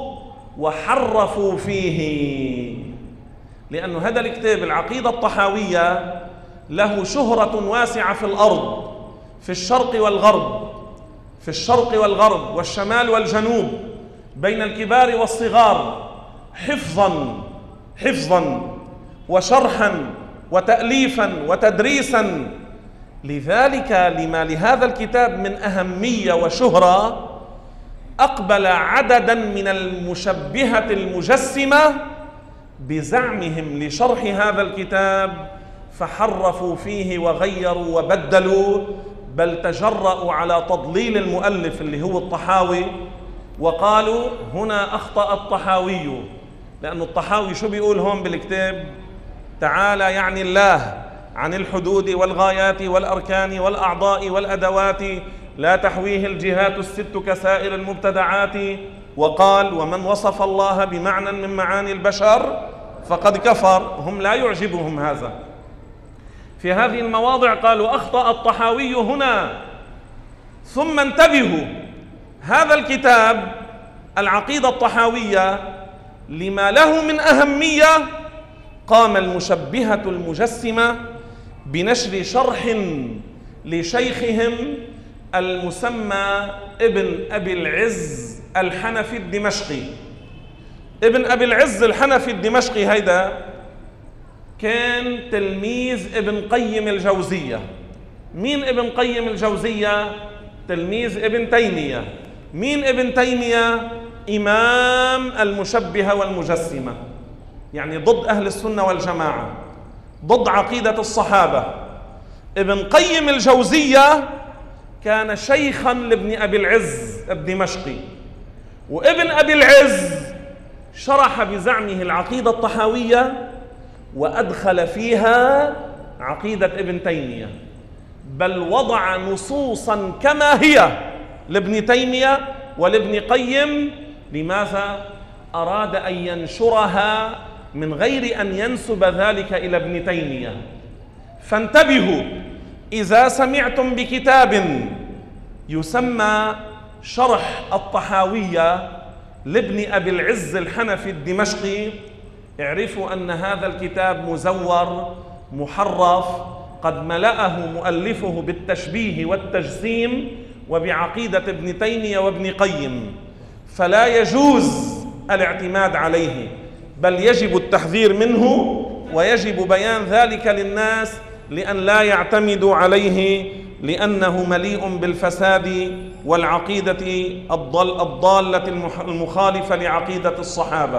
وحرفوا فيه، لأن هذا الكتاب العقيدة الطحاوية له شهرة واسعة في الأرض، في الشرق والغرب، في الشرق والغرب والشمال والجنوب، بين الكبار والصغار، حفظا حفظا وشرحا وتأليفا وتدريسا. لذلك لما لهذا الكتاب من أهمية وشهرة، أقبل عددا من المشبهة المجسمة بزعمهم لشرح هذا الكتاب فحرفوا فيه وغيروا وبدلوا، بل تجرأوا على تضليل المؤلف اللي هو الطحاوي، وقالوا هنا أخطأ الطحاوي. لأن الطحاوي شو بيقول هون بالكتاب؟ تعالى يعني الله عن الحدود والغايات والأركان والأعضاء والأدوات لا تحويه الجهات الست كسائر المبتدعات، وقال ومن وصف الله بمعنى من معاني البشر فقد كفر. هم لا يعجبهم هذا. في هذه المواضع قالوا أخطأ الطحاوي هنا. ثم انتبهوا، هذا الكتاب العقيدة الطحاوية لما له من أهمية، قام المشبهة المجسمة بنشر شرح لشيخهم المسمى ابن أبي العز الحنفي الدمشقي. ابن أبي العز الحنفي الدمشقي هيدا كان تلميذ ابن قيم الجوزية. مين ابن قيم الجوزية؟ تلميذ ابن تيمية. مين ابن تيمية؟ إمام المشبهة والمجسمة، يعني ضد أهل السنة والجماعة، ضد عقيدة الصحابة. ابن قيم الجوزية كان شيخا لابن أبي العز الدمشقي، وابن أبي العز شرح بزعمه العقيدة الطحاوية وأدخل فيها عقيدة ابن تيمية. بل وضع نصوصا كما هي لابن تيمية ولابن قيم. لماذا؟ أراد أن ينشرها من غير أن ينسب ذلك إلى ابن تيمية. فانتبهوا، إذا سمعتم بكتاب يسمى شرح الطحاوية لابن أبي العز الحنفي الدمشقي، اعرفوا أن هذا الكتاب مزور محرف، قد ملأه مؤلفه بالتشبيه والتجسيم وبعقيدة ابن تيمية وابن قيم، فلا يجوز الاعتماد عليه، بل يجب التحذير منه ويجب بيان ذلك للناس لأن لا يعتمدوا عليه، لأنه مليء بالفساد والعقيدة الضالة المخالفة لعقيدة الصحابة.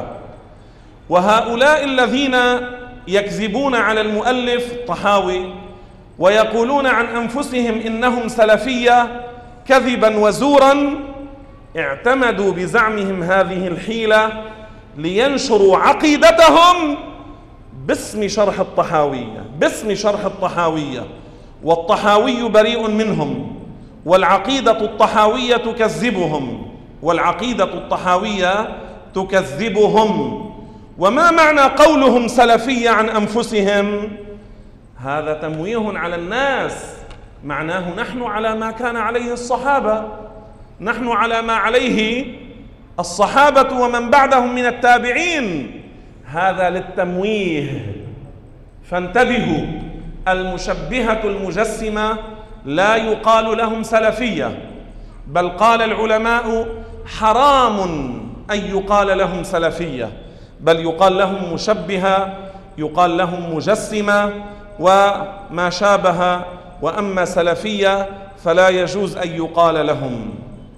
وهؤلاء الذين يكذبون على المؤلف طحاوي ويقولون عن أنفسهم إنهم سلفية كذبا وزورا، اعتمدوا بزعمهم هذه الحيلة لينشروا عقيدتهم باسم شرح الطحاوية، باسم شرح الطحاوية، والطحاوي بريء منهم، والعقيدة الطحاوية تكذبهم، والعقيدة الطحاوية تكذبهم. وما معنى قولهم سلفية عن أنفسهم؟ هذا تمويه على الناس، معناه نحن على ما كان عليه الصحابة، نحن على ما عليه الصحابة ومن بعدهم من التابعين، هذا للتمويه. فانتبهوا، المشبهة المجسمة لا يقال لهم سلفية، بل قال العلماء حرام أن يقال لهم سلفية، بل يقال لهم مشبهة، يقال لهم مجسمة وما شابه. وأما سلفية فلا يجوز أن يقال لهم.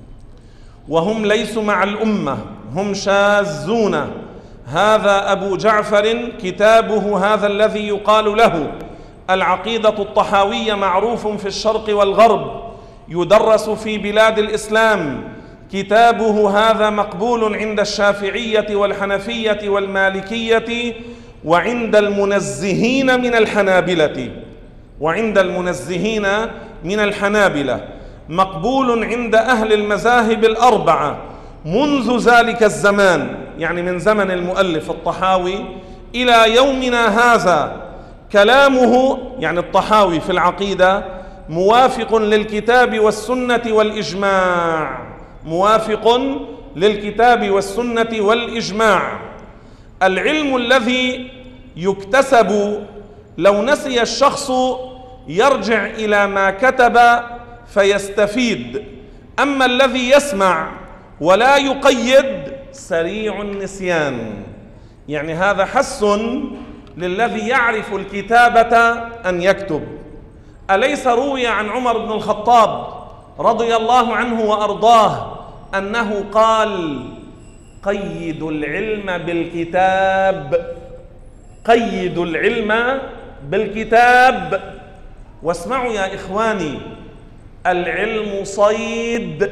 وهم ليسوا مع الأمة، هم شاذون. هذا أبو جعفر كتابه هذا الذي يقال له العقيدة الطحاوية معروف في الشرق والغرب، يدرس في بلاد الإسلام. كتابه هذا مقبول عند الشافعية والحنفية والمالكية وعند المنزهين من الحنابلة، وعند المنزهين من الحنابلة مقبول عند أهل المذاهب الأربعة منذ ذلك الزمان، يعني من زمن المؤلف الطحاوي إلى يومنا هذا. كلامه يعني الطحاوي في العقيدة موافق للكتاب والسنة والإجماع، موافق للكتاب والسنة والإجماع. العلم الذي يكتسب لو نسي الشخص يرجع إلى ما كتب فيستفيد، أما الذي يسمع ولا يقيد سريع النسيان. يعني هذا حث للذي يعرف الكتابة أن يكتب. أليس روي عن عمر بن الخطاب رضي الله عنه وأرضاه أنه قال: قيدوا العلم بالكتاب، قيدوا العلم بالكتاب. واسمعوا يا إخواني، العلم صيد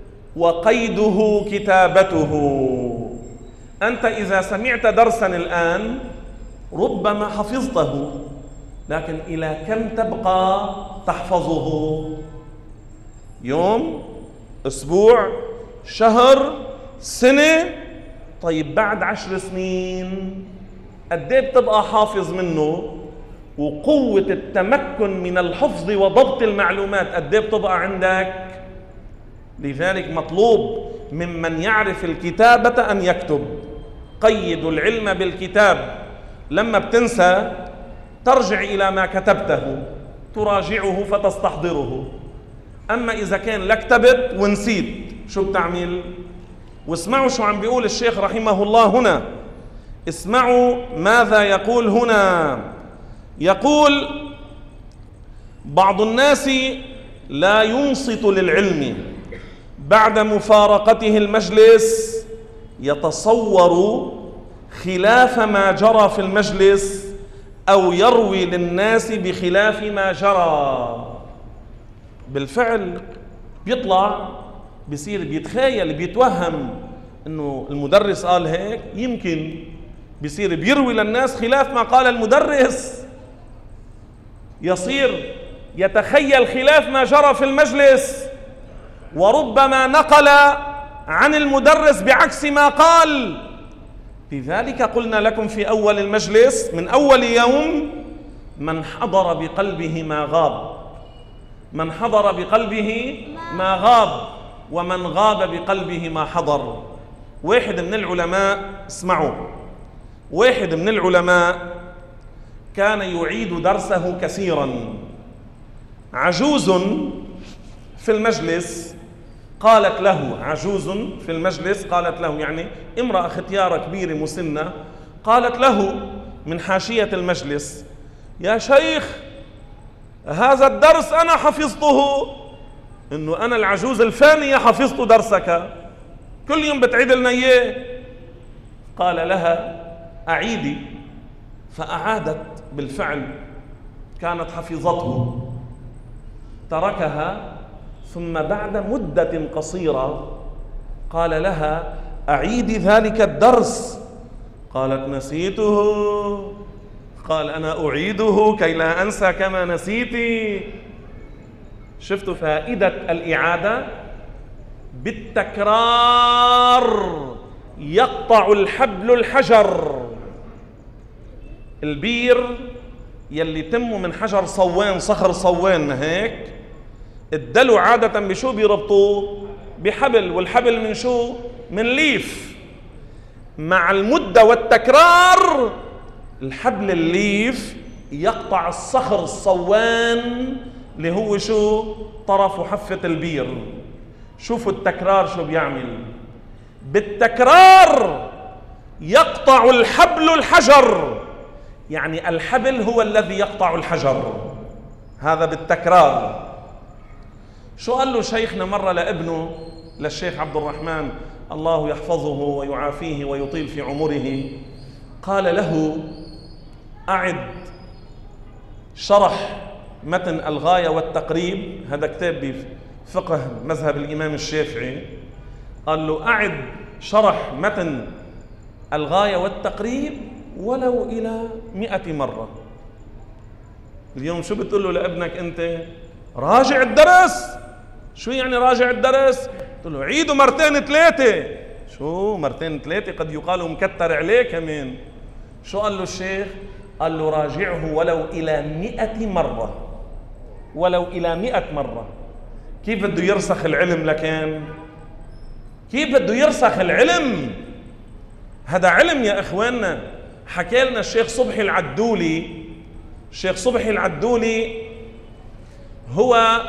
وقيده كتابته. أنت إذا سمعت درسا الآن ربما حفظته، لكن إلى كم تبقى تحفظه؟ يوم، أسبوع، شهر، سنة؟ طيب بعد عشر سنين قد ايه بتبقى حافظ منه؟ وقوة التمكن من الحفظ وضبط المعلومات قد ايه بتبقى عندك؟ لذلك مطلوب ممن يعرف الكتابة أن يكتب. قيدوا العلم بالكتاب. لما بتنسى ترجع إلى ما كتبته، تراجعه فتستحضره. أما إذا كان لا كتبت ونسيت شو بتعمل؟ واسمعوا شو عم بيقول الشيخ رحمه الله هنا، اسمعوا ماذا يقول هنا. يقول: بعض الناس لا ينصت للعلم، بعد مفارقته المجلس يتصور خلاف ما جرى في المجلس أو يروي للناس بخلاف ما جرى. بالفعل بيطلع بيصير بيتخيل، بيتوهم إنه المدرس قال هيك، يمكن بيصير بيروي للناس خلاف ما قال المدرس. يصير يتخيل خلاف ما جرى في المجلس، وربما نقل عن المدرس بعكس ما قال. لذلك قلنا لكم في أول المجلس من أول يوم: من حضر بقلبه ما غاب، من حضر بقلبه ما غاب، ومن غاب بقلبه ما حضر. واحد من العلماء، اسمعوا، واحد من العلماء كان يعيد درسه كثيرا. عجوز في المجلس قالت له، عجوز في المجلس قالت له، يعني امرأة ختيارة كبيرة مسنة، قالت له من حاشية المجلس: يا شيخ، هذا الدرس أنا حفظته، إنه أنا العجوز الفانية حفظت درسك، كل يوم بتعيد لنا إياه. قال لها: أعيدي. فأعادت بالفعل، كانت حفظته. تركها، ثم بعد مدة قصيرة قال لها: أعيدي ذلك الدرس. قالت: نسيته. قال: أنا أعيده كي لا أنسى كما نسيتي. شفتوا فائدة الإعادة؟ بالتكرار يقطع الحبل الحجر. البير يلي تمه من حجر صوان، صخر صوان هيك، الدلو عادة بشو بيربطوه؟ بحبل، والحبل من شو؟ من ليف. مع المدة والتكرار الحبل الليف يقطع الصخر الصوان اللي هو شو؟ طرف وحفة البير. شوفوا التكرار شو بيعمل. بالتكرار يقطع الحبل الحجر، يعني الحبل هو الذي يقطع الحجر، هذا بالتكرار. شو قال له شيخنا مرة لابنه، للشيخ عبد الرحمن الله يحفظه ويعافيه ويطيل في عمره؟ قال له: أعد شرح متن الغاية والتقريب، هذا كتاب بفقه مذهب الإمام الشافعي. قال له: أعد شرح متن الغاية والتقريب ولو إلى مئة مرة. اليوم شو بتقول له لابنك أنت؟ راجع الدرس. شو يعني راجع الدرس؟ تقول له عيده مرتين ثلاثة. شو مرتين ثلاثة؟ قد يقال مكتر عليه كمان. شو قال له الشيخ؟ قال له: راجعه ولو إلى مئة مرة، ولو إلى مئة مرة. كيف بده يرسخ العلم لكان؟ كيف بده يرسخ العلم؟ هذا علم يا إخواننا. حكى لنا الشيخ صبحي العدولي. الشيخ صبحي العدولي هو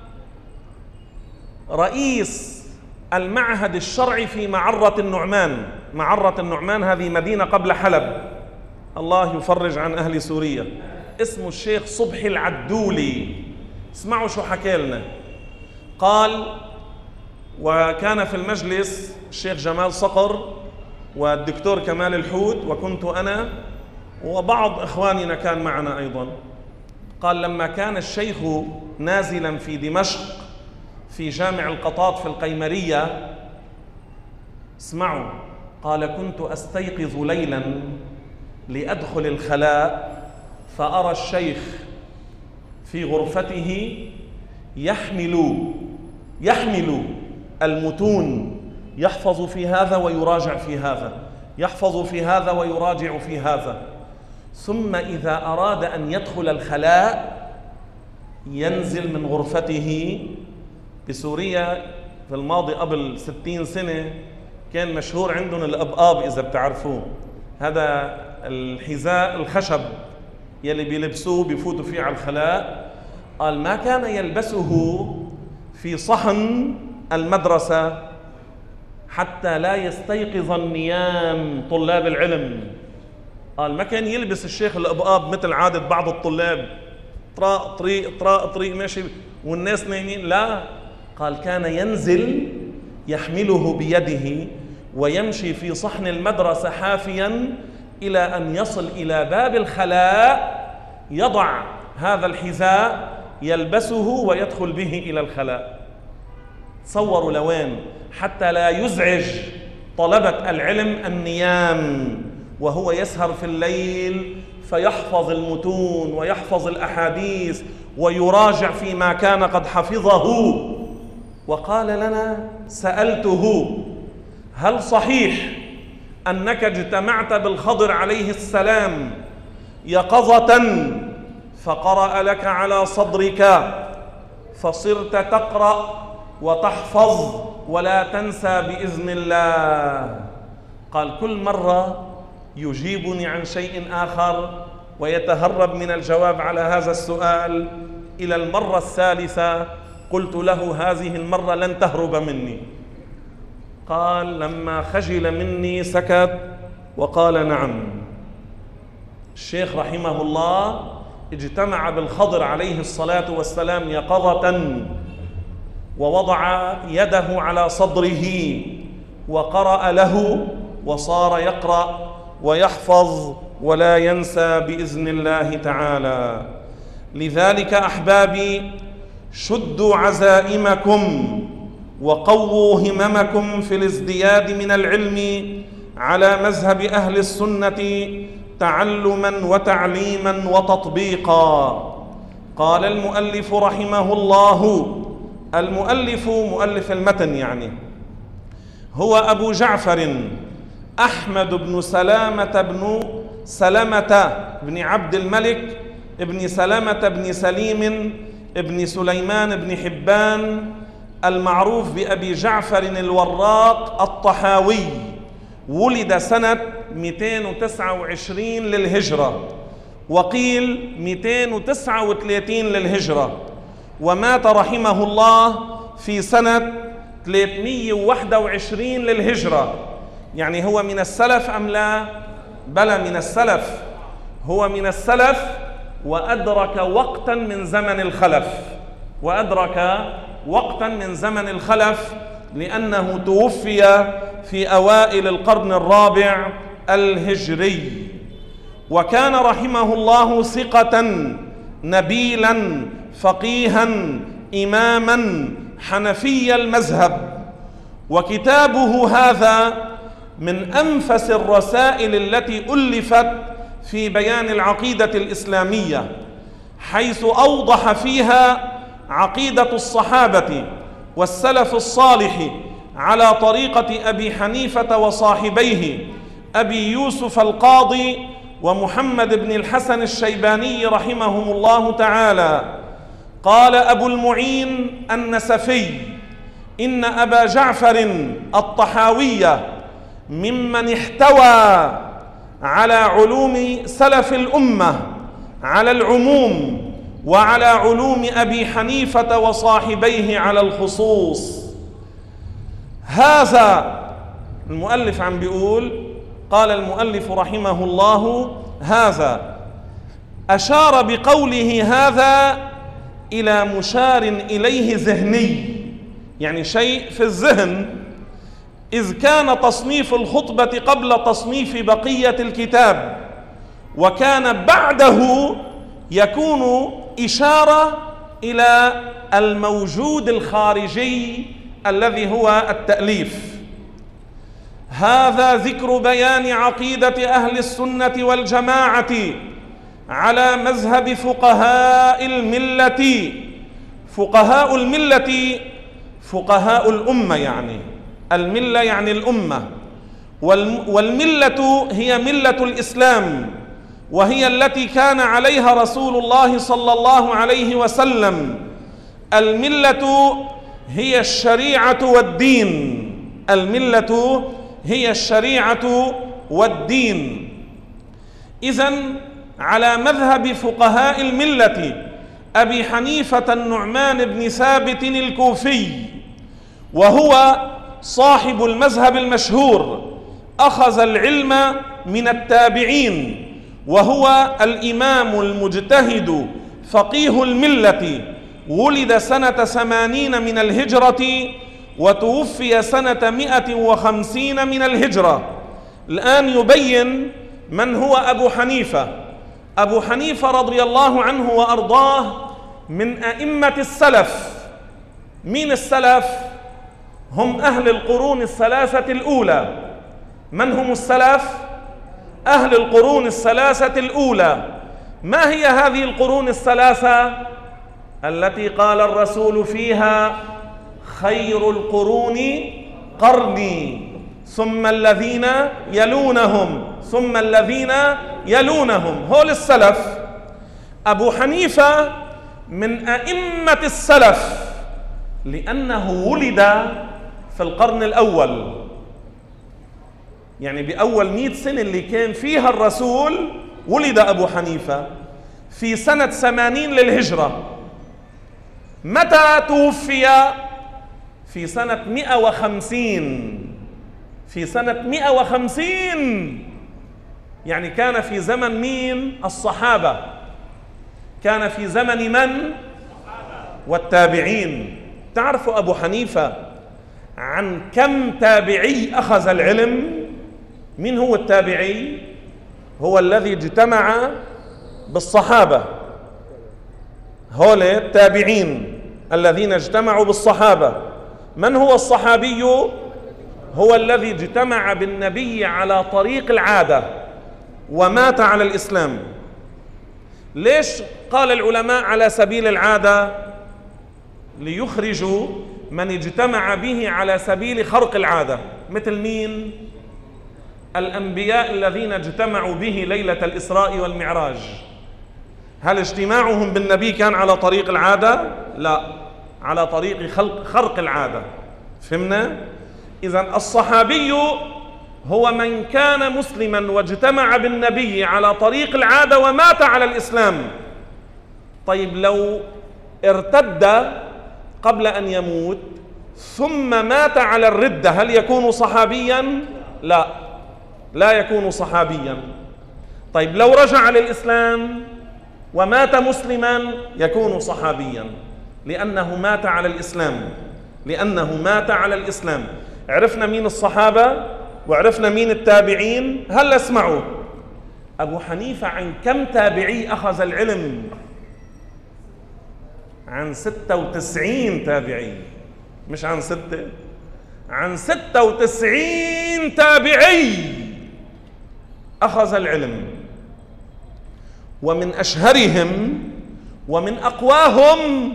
رئيس المعهد الشرعي في معرة النعمان. معرة النعمان هذه مدينة قبل حلب، الله يفرج عن أهل سوريا. اسمه الشيخ صبحي العدولي. اسمعوا شو حكى لنا. قال: وكان في المجلس الشيخ جمال صقر والدكتور كمال الحوت، وكنت أنا وبعض إخواننا كان معنا أيضا. قال: لما كان الشيخ نازلا في دمشق في جامع القطاط في القيمرية، اسمعوا، قال: كنت أستيقظ ليلا لأدخل الخلاء فأرى الشيخ في غرفته يحمل يحمل المتون، يحفظ في هذا ويراجع في هذا، يحفظ في هذا ويراجع في هذا. ثم إذا أراد أن يدخل الخلاء ينزل من غرفته. بسوريا في الماضي قبل ستين سنة كان مشهور عندهم الأبقاب، إذا بتعرفوه، هذا الحذاء الخشب يلي بيلبسوه بيفوتوا فيه على الخلاء. قال: ما كان يلبسه في صحن المدرسة حتى لا يستيقظ النيام طلاب العلم. قال: ما كان يلبس الشيخ الأبقاب مثل عادة بعض الطلاب، طراء طريق طراء طريق ماشي والناس نايمين، لا. قال: كان ينزل يحمله بيده ويمشي في صحن المدرسة حافيا إلى أن يصل إلى باب الخلاء، يضع هذا الحذاء يلبسه ويدخل به إلى الخلاء. تصوروا لوين، حتى لا يزعج طلبة العلم النيام وهو يسهر في الليل فيحفظ المتون ويحفظ الأحاديث ويراجع فيما كان قد حفظه. وقال لنا: سألته: هل صحيح أنك اجتمعت بالخضر عليه السلام يقظة فقرأ لك على صدرك فصرت تقرأ وتحفظ ولا تنسى بإذن الله؟ قال: كل مرة يجيبني عن شيء آخر ويتهرب من الجواب على هذا السؤال. إلى المرة الثالثة قلت له: هذه المرة لن تهرب مني. قال: لما خجل مني سكت وقال: نعم. الشيخ رحمه الله اجتمع بالخضر عليه الصلاة والسلام يقظة ووضع يده على صدره وقرأ له وصار يقرأ ويحفظ ولا ينسى بإذن الله تعالى. لذلك أحبابي، شدوا عزائمكم وقووا هممكم في الازدياد من العلم على مذهب أهل السنة تعلما وتعليما وتطبيقا. قال المؤلف رحمه الله، المؤلف مؤلف المتن يعني هو أبو جعفر أحمد بن سلامة بن سلمة بن عبد الملك ابن سلمة بن سليم ابن سليمان بن حبان المعروف بأبي جعفر الوراق الطحاوي. ولد سنة مئتين وتسعة وعشرين للهجرة، وقيل مئتين وتسعة وثلاثين للهجرة، ومات رحمه الله في سنة ثلاثمئة وواحد وعشرين للهجرة. يعني هو من السلف أم لا؟ بلى من السلف، هو من السلف وأدرك وقتا من زمن الخلف، وأدرك وقتا من زمن الخلف لأنه توفي في أوائل القرن الرابع الهجري. وكان رحمه الله ثقة نبيلا فقيها إماما حنفي المذهب. وكتابه هذا من أنفس الرسائل التي ألفت في بيان العقيدة الإسلامية، حيث أوضح فيها عقيدة الصحابة والسلف الصالح على طريقة أبي حنيفة وصاحبيه أبي يوسف القاضي ومحمد بن الحسن الشيباني رحمهم الله تعالى. قال أبو المعين النسفي: إن أبا جعفر الطحاوية ممن احتوى على علوم سلف الأمة على العموم، وعلى علوم أبي حنيفة وصاحبيه على الخصوص. هذا المؤلف عم بيقول، قال المؤلف رحمه الله: هذا أشار بقوله هذا إلى مشار إليه ذهني، يعني شيء في الذهن، إذ كان تصنيف الخطبة قبل تصنيف بقية الكتاب، وكان بعده يكون إشارة إلى الموجود الخارجي الذي هو التأليف. هذا ذكر بيان عقيدة أهل السنة والجماعة على مذهب فقهاء الملة. فقهاء الملة فقهاء الأمة، يعني الملة يعني الأمة، والملة هي ملة الإسلام، وهي التي كان عليها رسول الله صلى الله عليه وسلم. الملة هي الشريعة والدين، الملة هي الشريعة والدين. إذن على مذهب فقهاء الملة أبي حنيفة النعمان بن ثابت الكوفي، وهو صاحب المذهب المشهور، أخذ العلم من التابعين، وهو الإمام المجتهد فقيه الملة. ولد سنة ثمانين من الهجرة وتوفي سنة مئة وخمسين من الهجرة. الآن يبين من هو أبو حنيفة. أبو حنيفة رضي الله عنه وأرضاه من أئمة السلف. مين السلف؟ هم أهل القرون الثلاثة الأولى. من هم السلف؟ أهل القرون الثلاثة الأولى. ما هي هذه القرون الثلاثة؟ التي قال الرسول فيها خير القرون قرني ثم الذين يلونهم ثم الذين يلونهم. هول السلف. أبو حنيفة من أئمة السلف لأنه ولد في القرن الأول، يعني بأول مئة سنة اللي كان فيها الرسول ولد أبو حنيفة في سنة ثمانين للهجرة. متى توفي؟ في سنة مئة وخمسين. في سنة مئة وخمسين، يعني كان في زمن مين؟ الصحابة. كان في زمن من؟ والتابعين. تعرفوا أبو حنيفة عن كم تابعي أخذ العلم؟ مين هو التابعي؟ هو الذي اجتمع بالصحابة. هؤلاء التابعين الذين اجتمعوا بالصحابة. من هو الصحابي؟ هو الذي اجتمع بالنبي على طريق العادة ومات على الإسلام. ليش قال العلماء على سبيل العادة؟ ليخرجوا من اجتمع به على سبيل خرق العادة. مثل مين؟ الأنبياء الذين اجتمعوا به ليلة الإسراء والمعراج. هل اجتماعهم بالنبي كان على طريق العادة؟ لا، على طريق خلق خرق العادة. فهمنا؟ إذن الصحابي هو من كان مسلما واجتمع بالنبي على طريق العادة ومات على الإسلام. طيب لو ارتد قبل أن يموت ثم مات على الردة، هل يكون صحابيا؟ لا، لا يكون صحابيا. طيب لو رجع للإسلام ومات مسلما يكون صحابيا، لأنه مات على الإسلام. لأنه مات على الإسلام. عرفنا مين الصحابة وعرفنا مين التابعين. هل اسمعوا، أبو حنيفة عن كم تابعي أخذ العلم؟ عن ستة وتسعين تابعي، مش عن ستة، عن ستة وتسعين تابعي أخذ العلم. ومن أشهرهم ومن أقواهم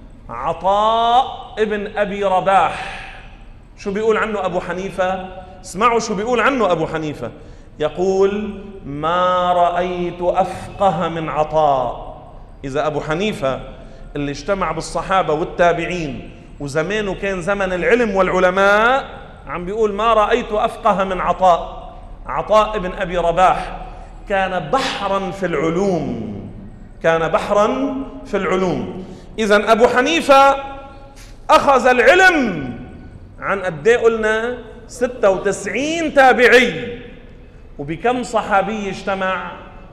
عطاء ابن أبي رباح. شو بيقول عنه أبو حنيفة؟ اسمعوا شو بيقول عنه أبو حنيفة. يقول ما رأيت أفقه من عطاء. إذا أبو حنيفة اللي اجتمع بالصحابة والتابعين وزمانه كان زمن العلم والعلماء، عم بيقول ما رأيت أفقه من عطاء. عطاء ابن أبي رباح كان بحرا في العلوم. كان بحرا في العلوم. إذن أبو حنيفة أخذ العلم عن قد ايه قلنا؟ ستة وتسعين تابعي. وبكم صحابي اجتمع؟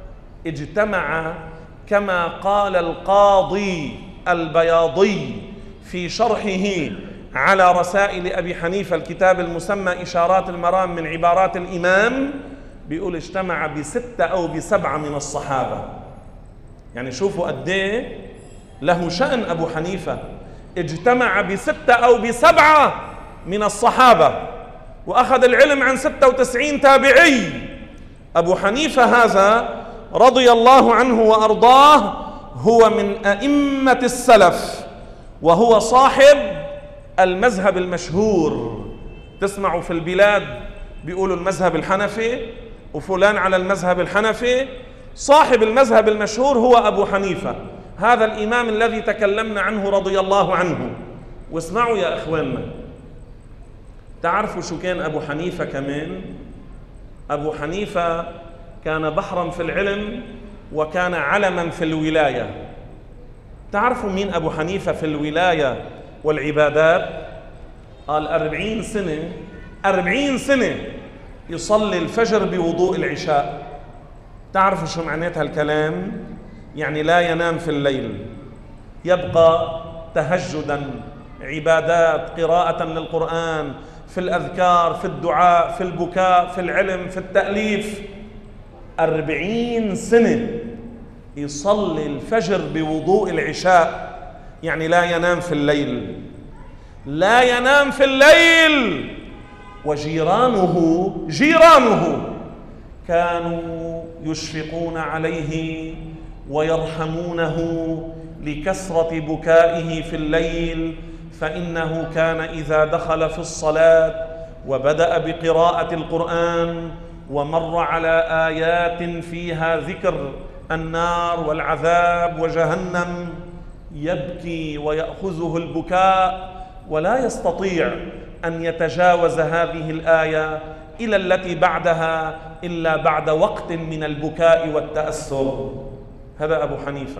اجتمع كما قال القاضي البياضي في شرحه على رسائل أبي حنيفة، الكتاب المسمى إشارات المرام من عبارات الإمام، بيقول اجتمع بستة أو بسبعة من الصحابة. يعني شوفوا قد ايه له شأن أبو حنيفة. اجتمع بستة أو بسبعة من الصحابة وأخذ العلم عن ستة وتسعين تابعي. أبو حنيفة هذا رضي الله عنه وأرضاه هو من أئمة السلف، وهو صاحب المذهب المشهور. تسمعوا في البلاد بيقولوا المذهب الحنفي وفلان على المذهب الحنفي. صاحب المذهب المشهور هو أبو حنيفة، هذا الإمام الذي تكلمنا عنه رضي الله عنه. واسمعوا يا أخواننا، تعرفوا شو كان أبو حنيفة كمان؟ أبو حنيفة كان بحرا في العلم وكان علما في الولاية. تعرفوا مين أبو حنيفة في الولاية والعبادات؟ قال أربعين سنة أربعين سنة يصلي الفجر بوضوء العشاء. تعرفوا شو معنات هالكلام؟ يعني لا ينام في الليل، يبقى تهجدا، عبادات، قراءة للقرآن، في الأذكار، في الدعاء، في البكاء، في العلم، في التأليف. أربعين سنة يصلي الفجر بوضوء العشاء، يعني لا ينام في الليل، لا ينام في الليل. وجيرانه جيرانه كانوا يشفقون عليه ويرحمونه لكثرة بكائه في الليل، فإنه كان إذا دخل في الصلاة وبدأ بقراءة القرآن ومر على آيات فيها ذكر النار والعذاب وجهنم يبكي ويأخذه البكاء، ولا يستطيع أن يتجاوز هذه الآية إلى التي بعدها إلا بعد وقت من البكاء والتأثر. هذا أبو حنيفة.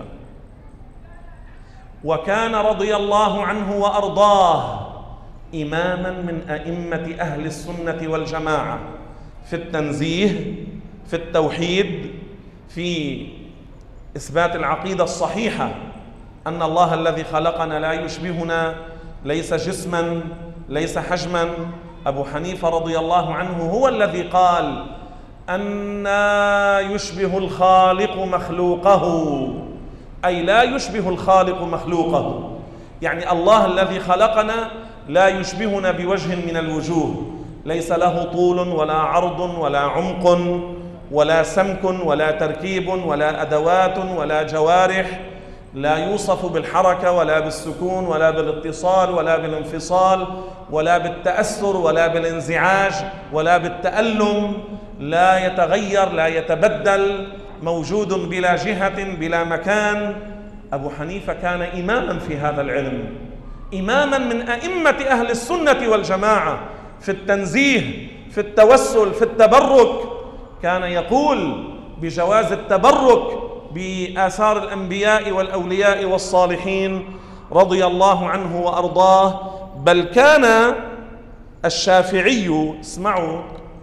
وكان رضي الله عنه وأرضاه إماما من أئمة أهل السنة والجماعة في التنزيه، في التوحيد، في إثبات العقيدة الصحيحة أن الله الذي خلقنا لا يشبهنا، ليس جسما ليس حجما. أبو حنيفة رضي الله عنه هو الذي قال أنّا يشبه الخالق مخلوقه، أي لا يشبه الخالق مخلوقه، يعني الله الذي خلقنا لا يشبهنا بوجه من الوجوه، ليس له طول ولا عرض ولا عمق ولا سمك ولا تركيب ولا أدوات ولا جوارح، لا يوصف بالحركة ولا بالسكون ولا بالاتصال ولا بالانفصال ولا بالتأثر ولا بالانزعاج ولا بالتألم، لا يتغير لا يتبدل، موجود بلا جهة بلا مكان. أبو حنيفة كان إماما في هذا العلم، إماما من أئمة أهل السنة والجماعة في التنزيه، في التوسل، في التبرك. كان يقول بجواز التبرك بآثار الأنبياء والأولياء والصالحين رضي الله عنه وأرضاه. بل كان الشافعي، اسمعوا،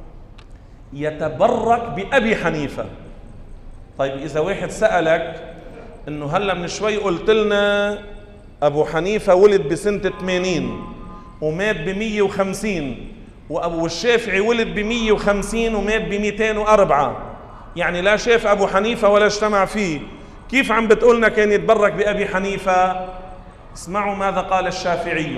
يتبرك بأبي حنيفة. طيب إذا واحد سألك إنه هلأ من شوي قلت لنا أبو حنيفة ولد بسنة ثمانين ومات بمية وخمسين، وأبو الشافعي ولد بمية وخمسين ومات بمئتين وأربعة، يعني لا شاف أبو حنيفة ولا اجتمع فيه، كيف عم بتقولنا كان يتبرك بأبي حنيفة؟ اسمعوا ماذا قال الشافعي.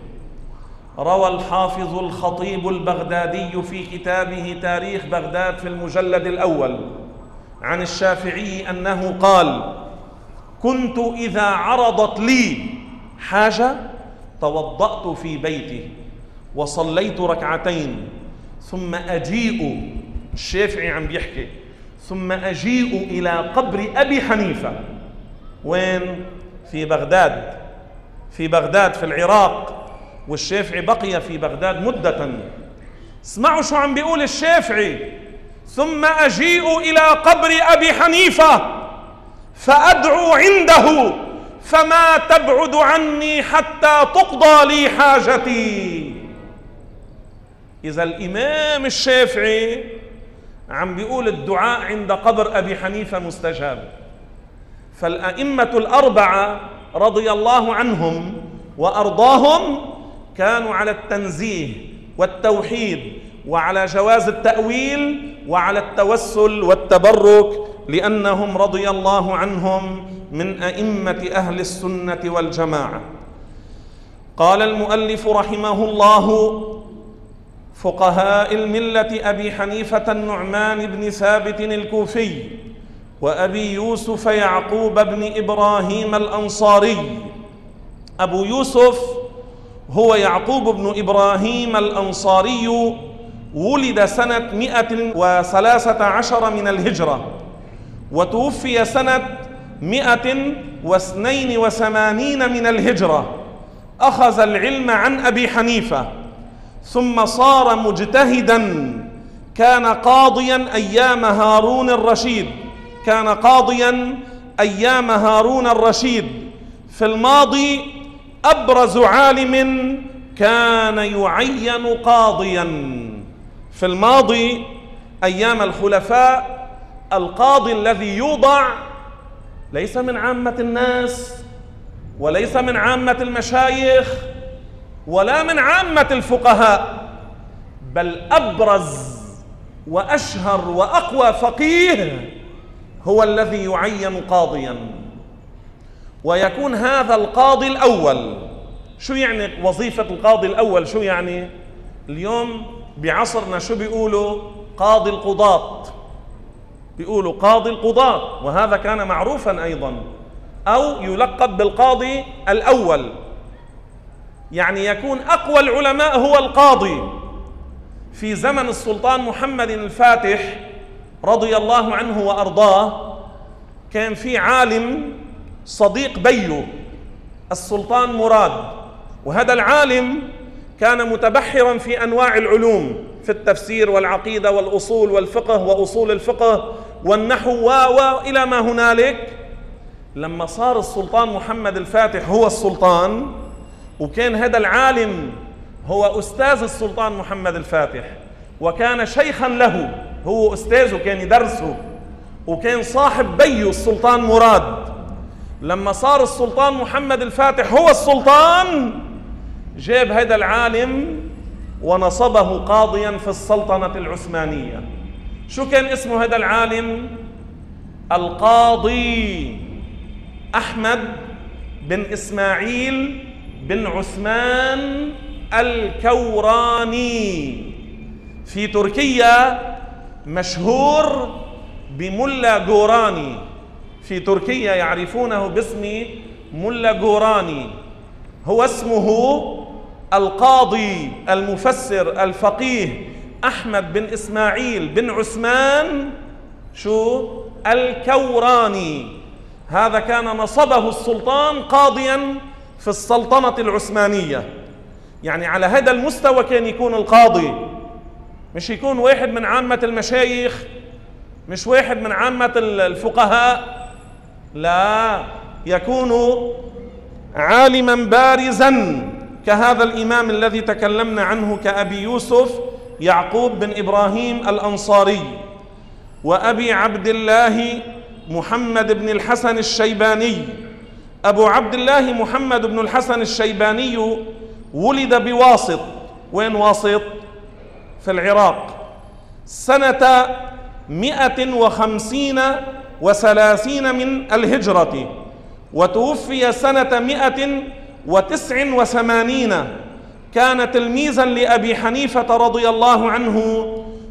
روى الحافظ الخطيب البغدادي في كتابه تاريخ بغداد في المجلد الأول عن الشافعي أنه قال: كنت إذا عرضت لي حاجة توضأت في بيتي وصليت ركعتين ثم أجيء، الشافعي عم بيحكي، ثم أجيء إلى قبر أبي حنيفة. وين؟ في بغداد، في بغداد في العراق، والشافعي بقي في بغداد مدة. اسمعوا شو عم بيقول الشافعي: ثم أجيء إلى قبر أبي حنيفة فأدعو عنده فما تبعد عني حتى تقضى لي حاجتي. إذا الإمام الشافعي عم بيقول الدعاء عند قبر أبي حنيفة مستجاب، فالأئمة الأربعة رضي الله عنهم وأرضاهم كانوا على التنزيه والتوحيد وعلى جواز التأويل وعلى التوسل والتبرك، لأنهم رضي الله عنهم من أئمة أهل السنة والجماعة. قال المؤلف رحمه الله: فقهاء الملة أبي حنيفة النعمان بن ثابت الكوفي، وأبي يوسف يعقوب بن إبراهيم الأنصاري. أبو يوسف هو يعقوب بن إبراهيم الأنصاري، ولد سنة مئة وثلاثة عشر من الهجرة، وتوفي سنة مئة واثنين وثمانين من الهجرة. أخذ العلم عن أبي حنيفة ثم صار مجتهدا، كان قاضيا أيام هارون الرشيد، كان قاضيا أيام هارون الرشيد. في الماضي أبرز عالم كان يعين قاضيا، في الماضي أيام الخلفاء القاضي الذي يوضع ليس من عامة الناس وليس من عامة المشايخ ولا من عامة الفقهاء، بل أبرز وأشهر وأقوى فقيه هو الذي يعين قاضيا، ويكون هذا القاضي الأول. شو يعني وظيفة القاضي الأول؟ شو يعني؟ اليوم بعصرنا شو بيقولوا؟ قاضي القضاة، بيقولوا قاضي القضاة، وهذا كان معروفا أيضا. أو يلقب بالقاضي الأول، يعني يكون أقوى العلماء هو القاضي. في زمن السلطان محمد الفاتح رضي الله عنه وأرضاه كان في عالم صديق بيه السلطان مراد، وهذا العالم كان متبحرا في أنواع العلوم، في التفسير والعقيدة والأصول والفقه وأصول الفقه والنحو وإلى ما هنالك. لما صار السلطان محمد الفاتح هو السلطان، وكان هذا العالم هو أستاذ السلطان محمد الفاتح، وكان شيخا له، هو أستاذه كان يدرسه، وكان صاحب بيه السلطان مراد. لما صار السلطان محمد الفاتح هو السلطان، جاب هذا العالم ونصبه قاضيا في السلطنة العثمانية. شو كان اسمه هذا العالم؟ القاضي أحمد بن إسماعيل بن عثمان الكوراني. في تركيا مشهور بملا جوراني، في تركيا يعرفونه باسم ملا جوراني. هو اسمه القاضي المفسر الفقيه أحمد بن إسماعيل بن عثمان شو الكوراني. هذا كان نصبه السلطان قاضيا في السلطنة العثمانية. يعني على هذا المستوى كان يكون القاضي، مش يكون واحد من عامة المشايخ، مش واحد من عامة الفقهاء، لا، يكون عالما بارزا كهذا الإمام الذي تكلمنا عنه، كأبي يوسف يعقوب بن إبراهيم الأنصاري، وأبي عبد الله محمد بن الحسن الشيباني. أبو عبد الله محمد بن الحسن الشيباني ولد بواسط. وين واسط؟ في العراق، سنة مئة وخمسين وثلاثين من الهجرة، وتوفي سنة مئة وتسع وثمانين. كان تلميذا لأبي حنيفة رضي الله عنه،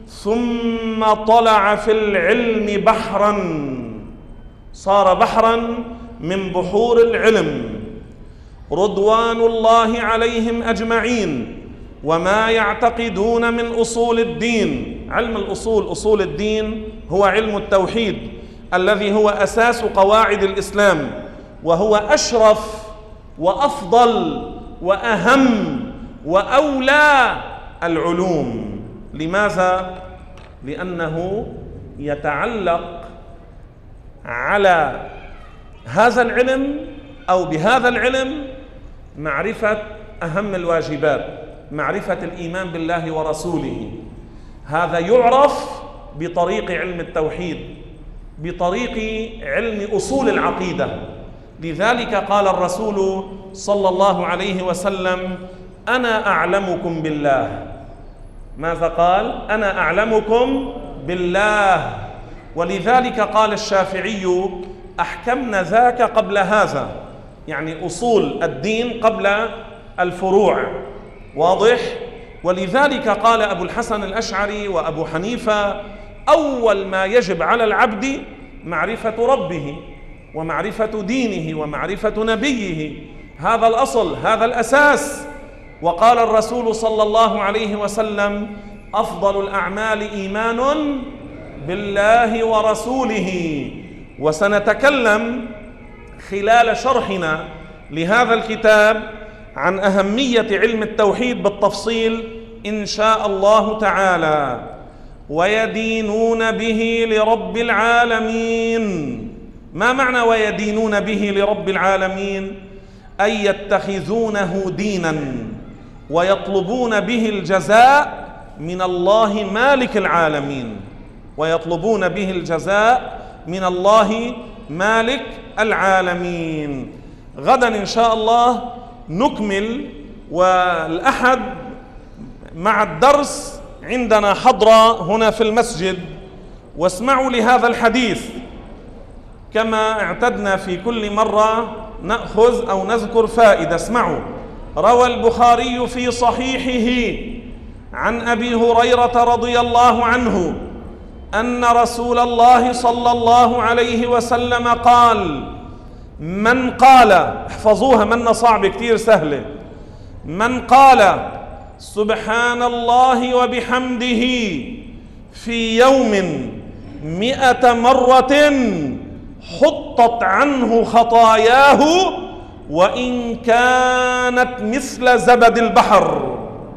ثم طلع في العلم بحرا، صار بحرا من بحور العلم رضوان الله عليهم أجمعين. وما يعتقدون من أصول الدين، علم الأصول، أصول الدين هو علم التوحيد الذي هو أساس قواعد الإسلام، وهو أشرف وأفضل وأهم وأولى العلوم. لماذا؟ لأنه يتعلق على هذا العلم أو بهذا العلم معرفة أهم الواجبات، معرفة الإيمان بالله ورسوله. هذا يعرف بطريق علم التوحيد، بطريق علم أصول العقيدة. لذلك قال الرسول صلى الله عليه وسلم: أنا أعلمكم بالله. ماذا قال؟ أنا أعلمكم بالله. ولذلك قال الشافعي: أحكمنا ذاك قبل هذا، يعني أصول الدين قبل الفروع. واضح؟ ولذلك قال أبو الحسن الأشعري وأبو حنيفة: أول ما يجب على العبد معرفة ربه ومعرفة دينه ومعرفة نبيه. هذا الأصل، هذا الأساس. وقال الرسول صلى الله عليه وسلم: أفضل الأعمال إيمان بالله ورسوله. وسنتكلم خلال شرحنا لهذا الكتاب عن أهمية علم التوحيد بالتفصيل إن شاء الله تعالى. ويدينون به لرب العالمين. ما معنى ويدينون به لرب العالمين؟ أي يتخذونه دينا ويطلبون به الجزاء من الله مالك العالمين، ويطلبون به الجزاء من الله مالك العالمين. غدا إن شاء الله نكمل، والأحد مع الدرس عندنا حضرة هنا في المسجد. واسمعوا لهذا الحديث كما اعتدنا في كل مرة نأخذ أو نذكر فائدة. اسمعوا: روى البخاري في صحيحه عن أبي هريرة رضي الله عنه أن رسول الله صلى الله عليه وسلم قال: من قال، احفظوها منا صعبة كتير سهلة، من قال سبحان الله وبحمده في يوم مئة مرة حطت عنه خطاياه وإن كانت مثل زبد البحر.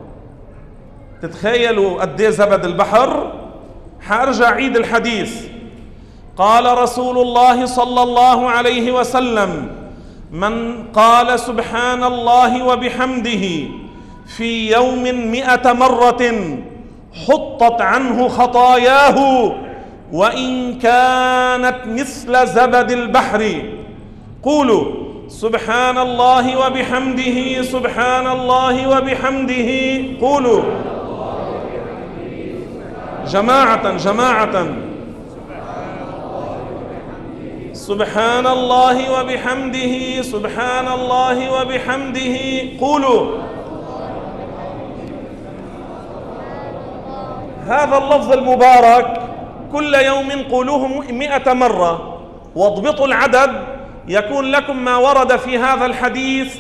تتخيلوا قد ايه زبد البحر؟ حارجع عيد الحديث. قال رسول الله صلى الله عليه وسلم: من قال سبحان الله وبحمده في يوم مئة مرة حطت عنه خطاياه وإن كانت مثل زبد البحر. قولوا سبحان الله وبحمده، سبحان الله وبحمده. قولوا جماعة جماعة. سبحان الله وبحمده، سبحان الله وبحمده. قولوا هذا اللفظ المبارك كل يوم قولوه مئة مرة، واضبطوا العدد يكون لكم ما ورد في هذا الحديث: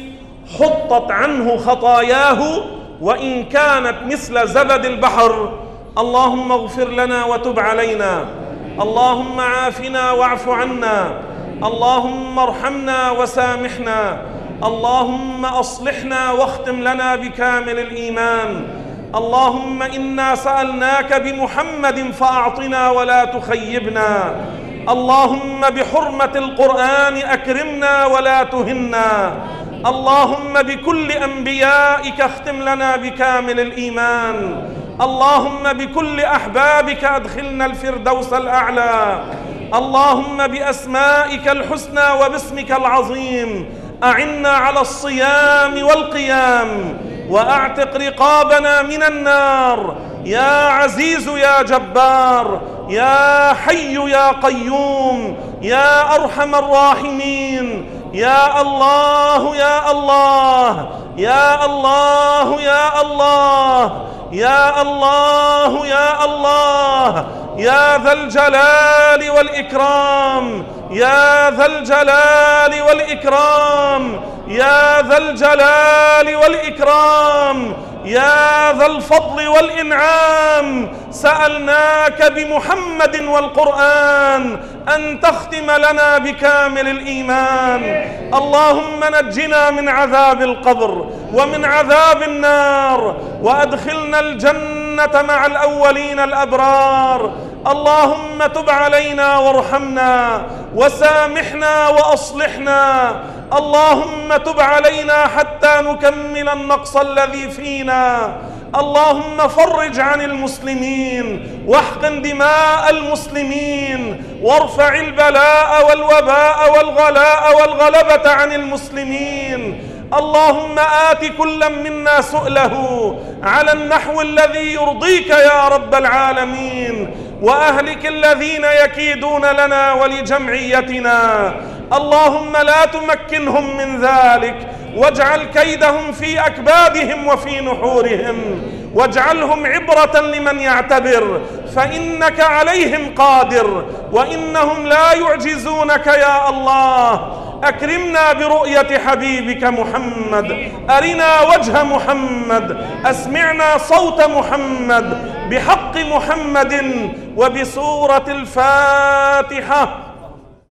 حطت عنه خطاياه وإن كانت مثل زبد البحر. اللهم اغفر لنا وتب علينا، اللهم عافنا واعف عنا، اللهم ارحمنا وسامحنا، اللهم أصلحنا واختم لنا بكامل الإيمان. اللهم إنا سألناك بمحمد فأعطنا ولا تخيبنا، اللهم بحرمة القرآن أكرمنا ولا تهنا، اللهم بكل أنبيائك اختم لنا بكامل الإيمان، اللهم بكل أحبابك أدخلنا الفردوس الأعلى، اللهم بأسمائك الحسنى وباسمك العظيم أعنا على الصيام والقيام وأعتق رقابنا من النار، يا عزيز يا جبار، يا حي يا قيوم، يا أرحم الراحمين، يا الله يا الله يا الله يا الله يا الله يا الله يا ذا الجلال والإكرام، يا ذا الجلال والإكرام، يا ذا الجلال والإكرام، يا ذا الفضل والإنعام. سألناك بمحمد والقرآن أن تختم لنا بكامل الإيمان. اللهم نجنا من عذاب القبر ومن عذاب النار وأدخلنا الجنة مع الأولين الأبرار. اللهم تب علينا وارحمنا وسامحنا وأصلحنا، اللهم تب علينا حتى نكمل النقص الذي فينا. اللهم فرج عن المسلمين واحقن دماء المسلمين وارفع البلاء والوباء والغلاء والغلبة عن المسلمين. اللهم آت كل منا سؤله على النحو الذي يرضيك يا رب العالمين، وأهلك الذين يكيدون لنا ولجمعيتنا. اللهم لا تمكنهم من ذلك، واجعل كيدهم في أكبادهم وفي نحورهم، واجعلهم عبرة لمن يعتبر، فإنك عليهم قادر وإنهم لا يعجزونك يا الله. أكرمنا برؤية حبيبك محمد، أرنا وجه محمد، أسمعنا صوت محمد، بحق محمد وبسورة الفاتحة.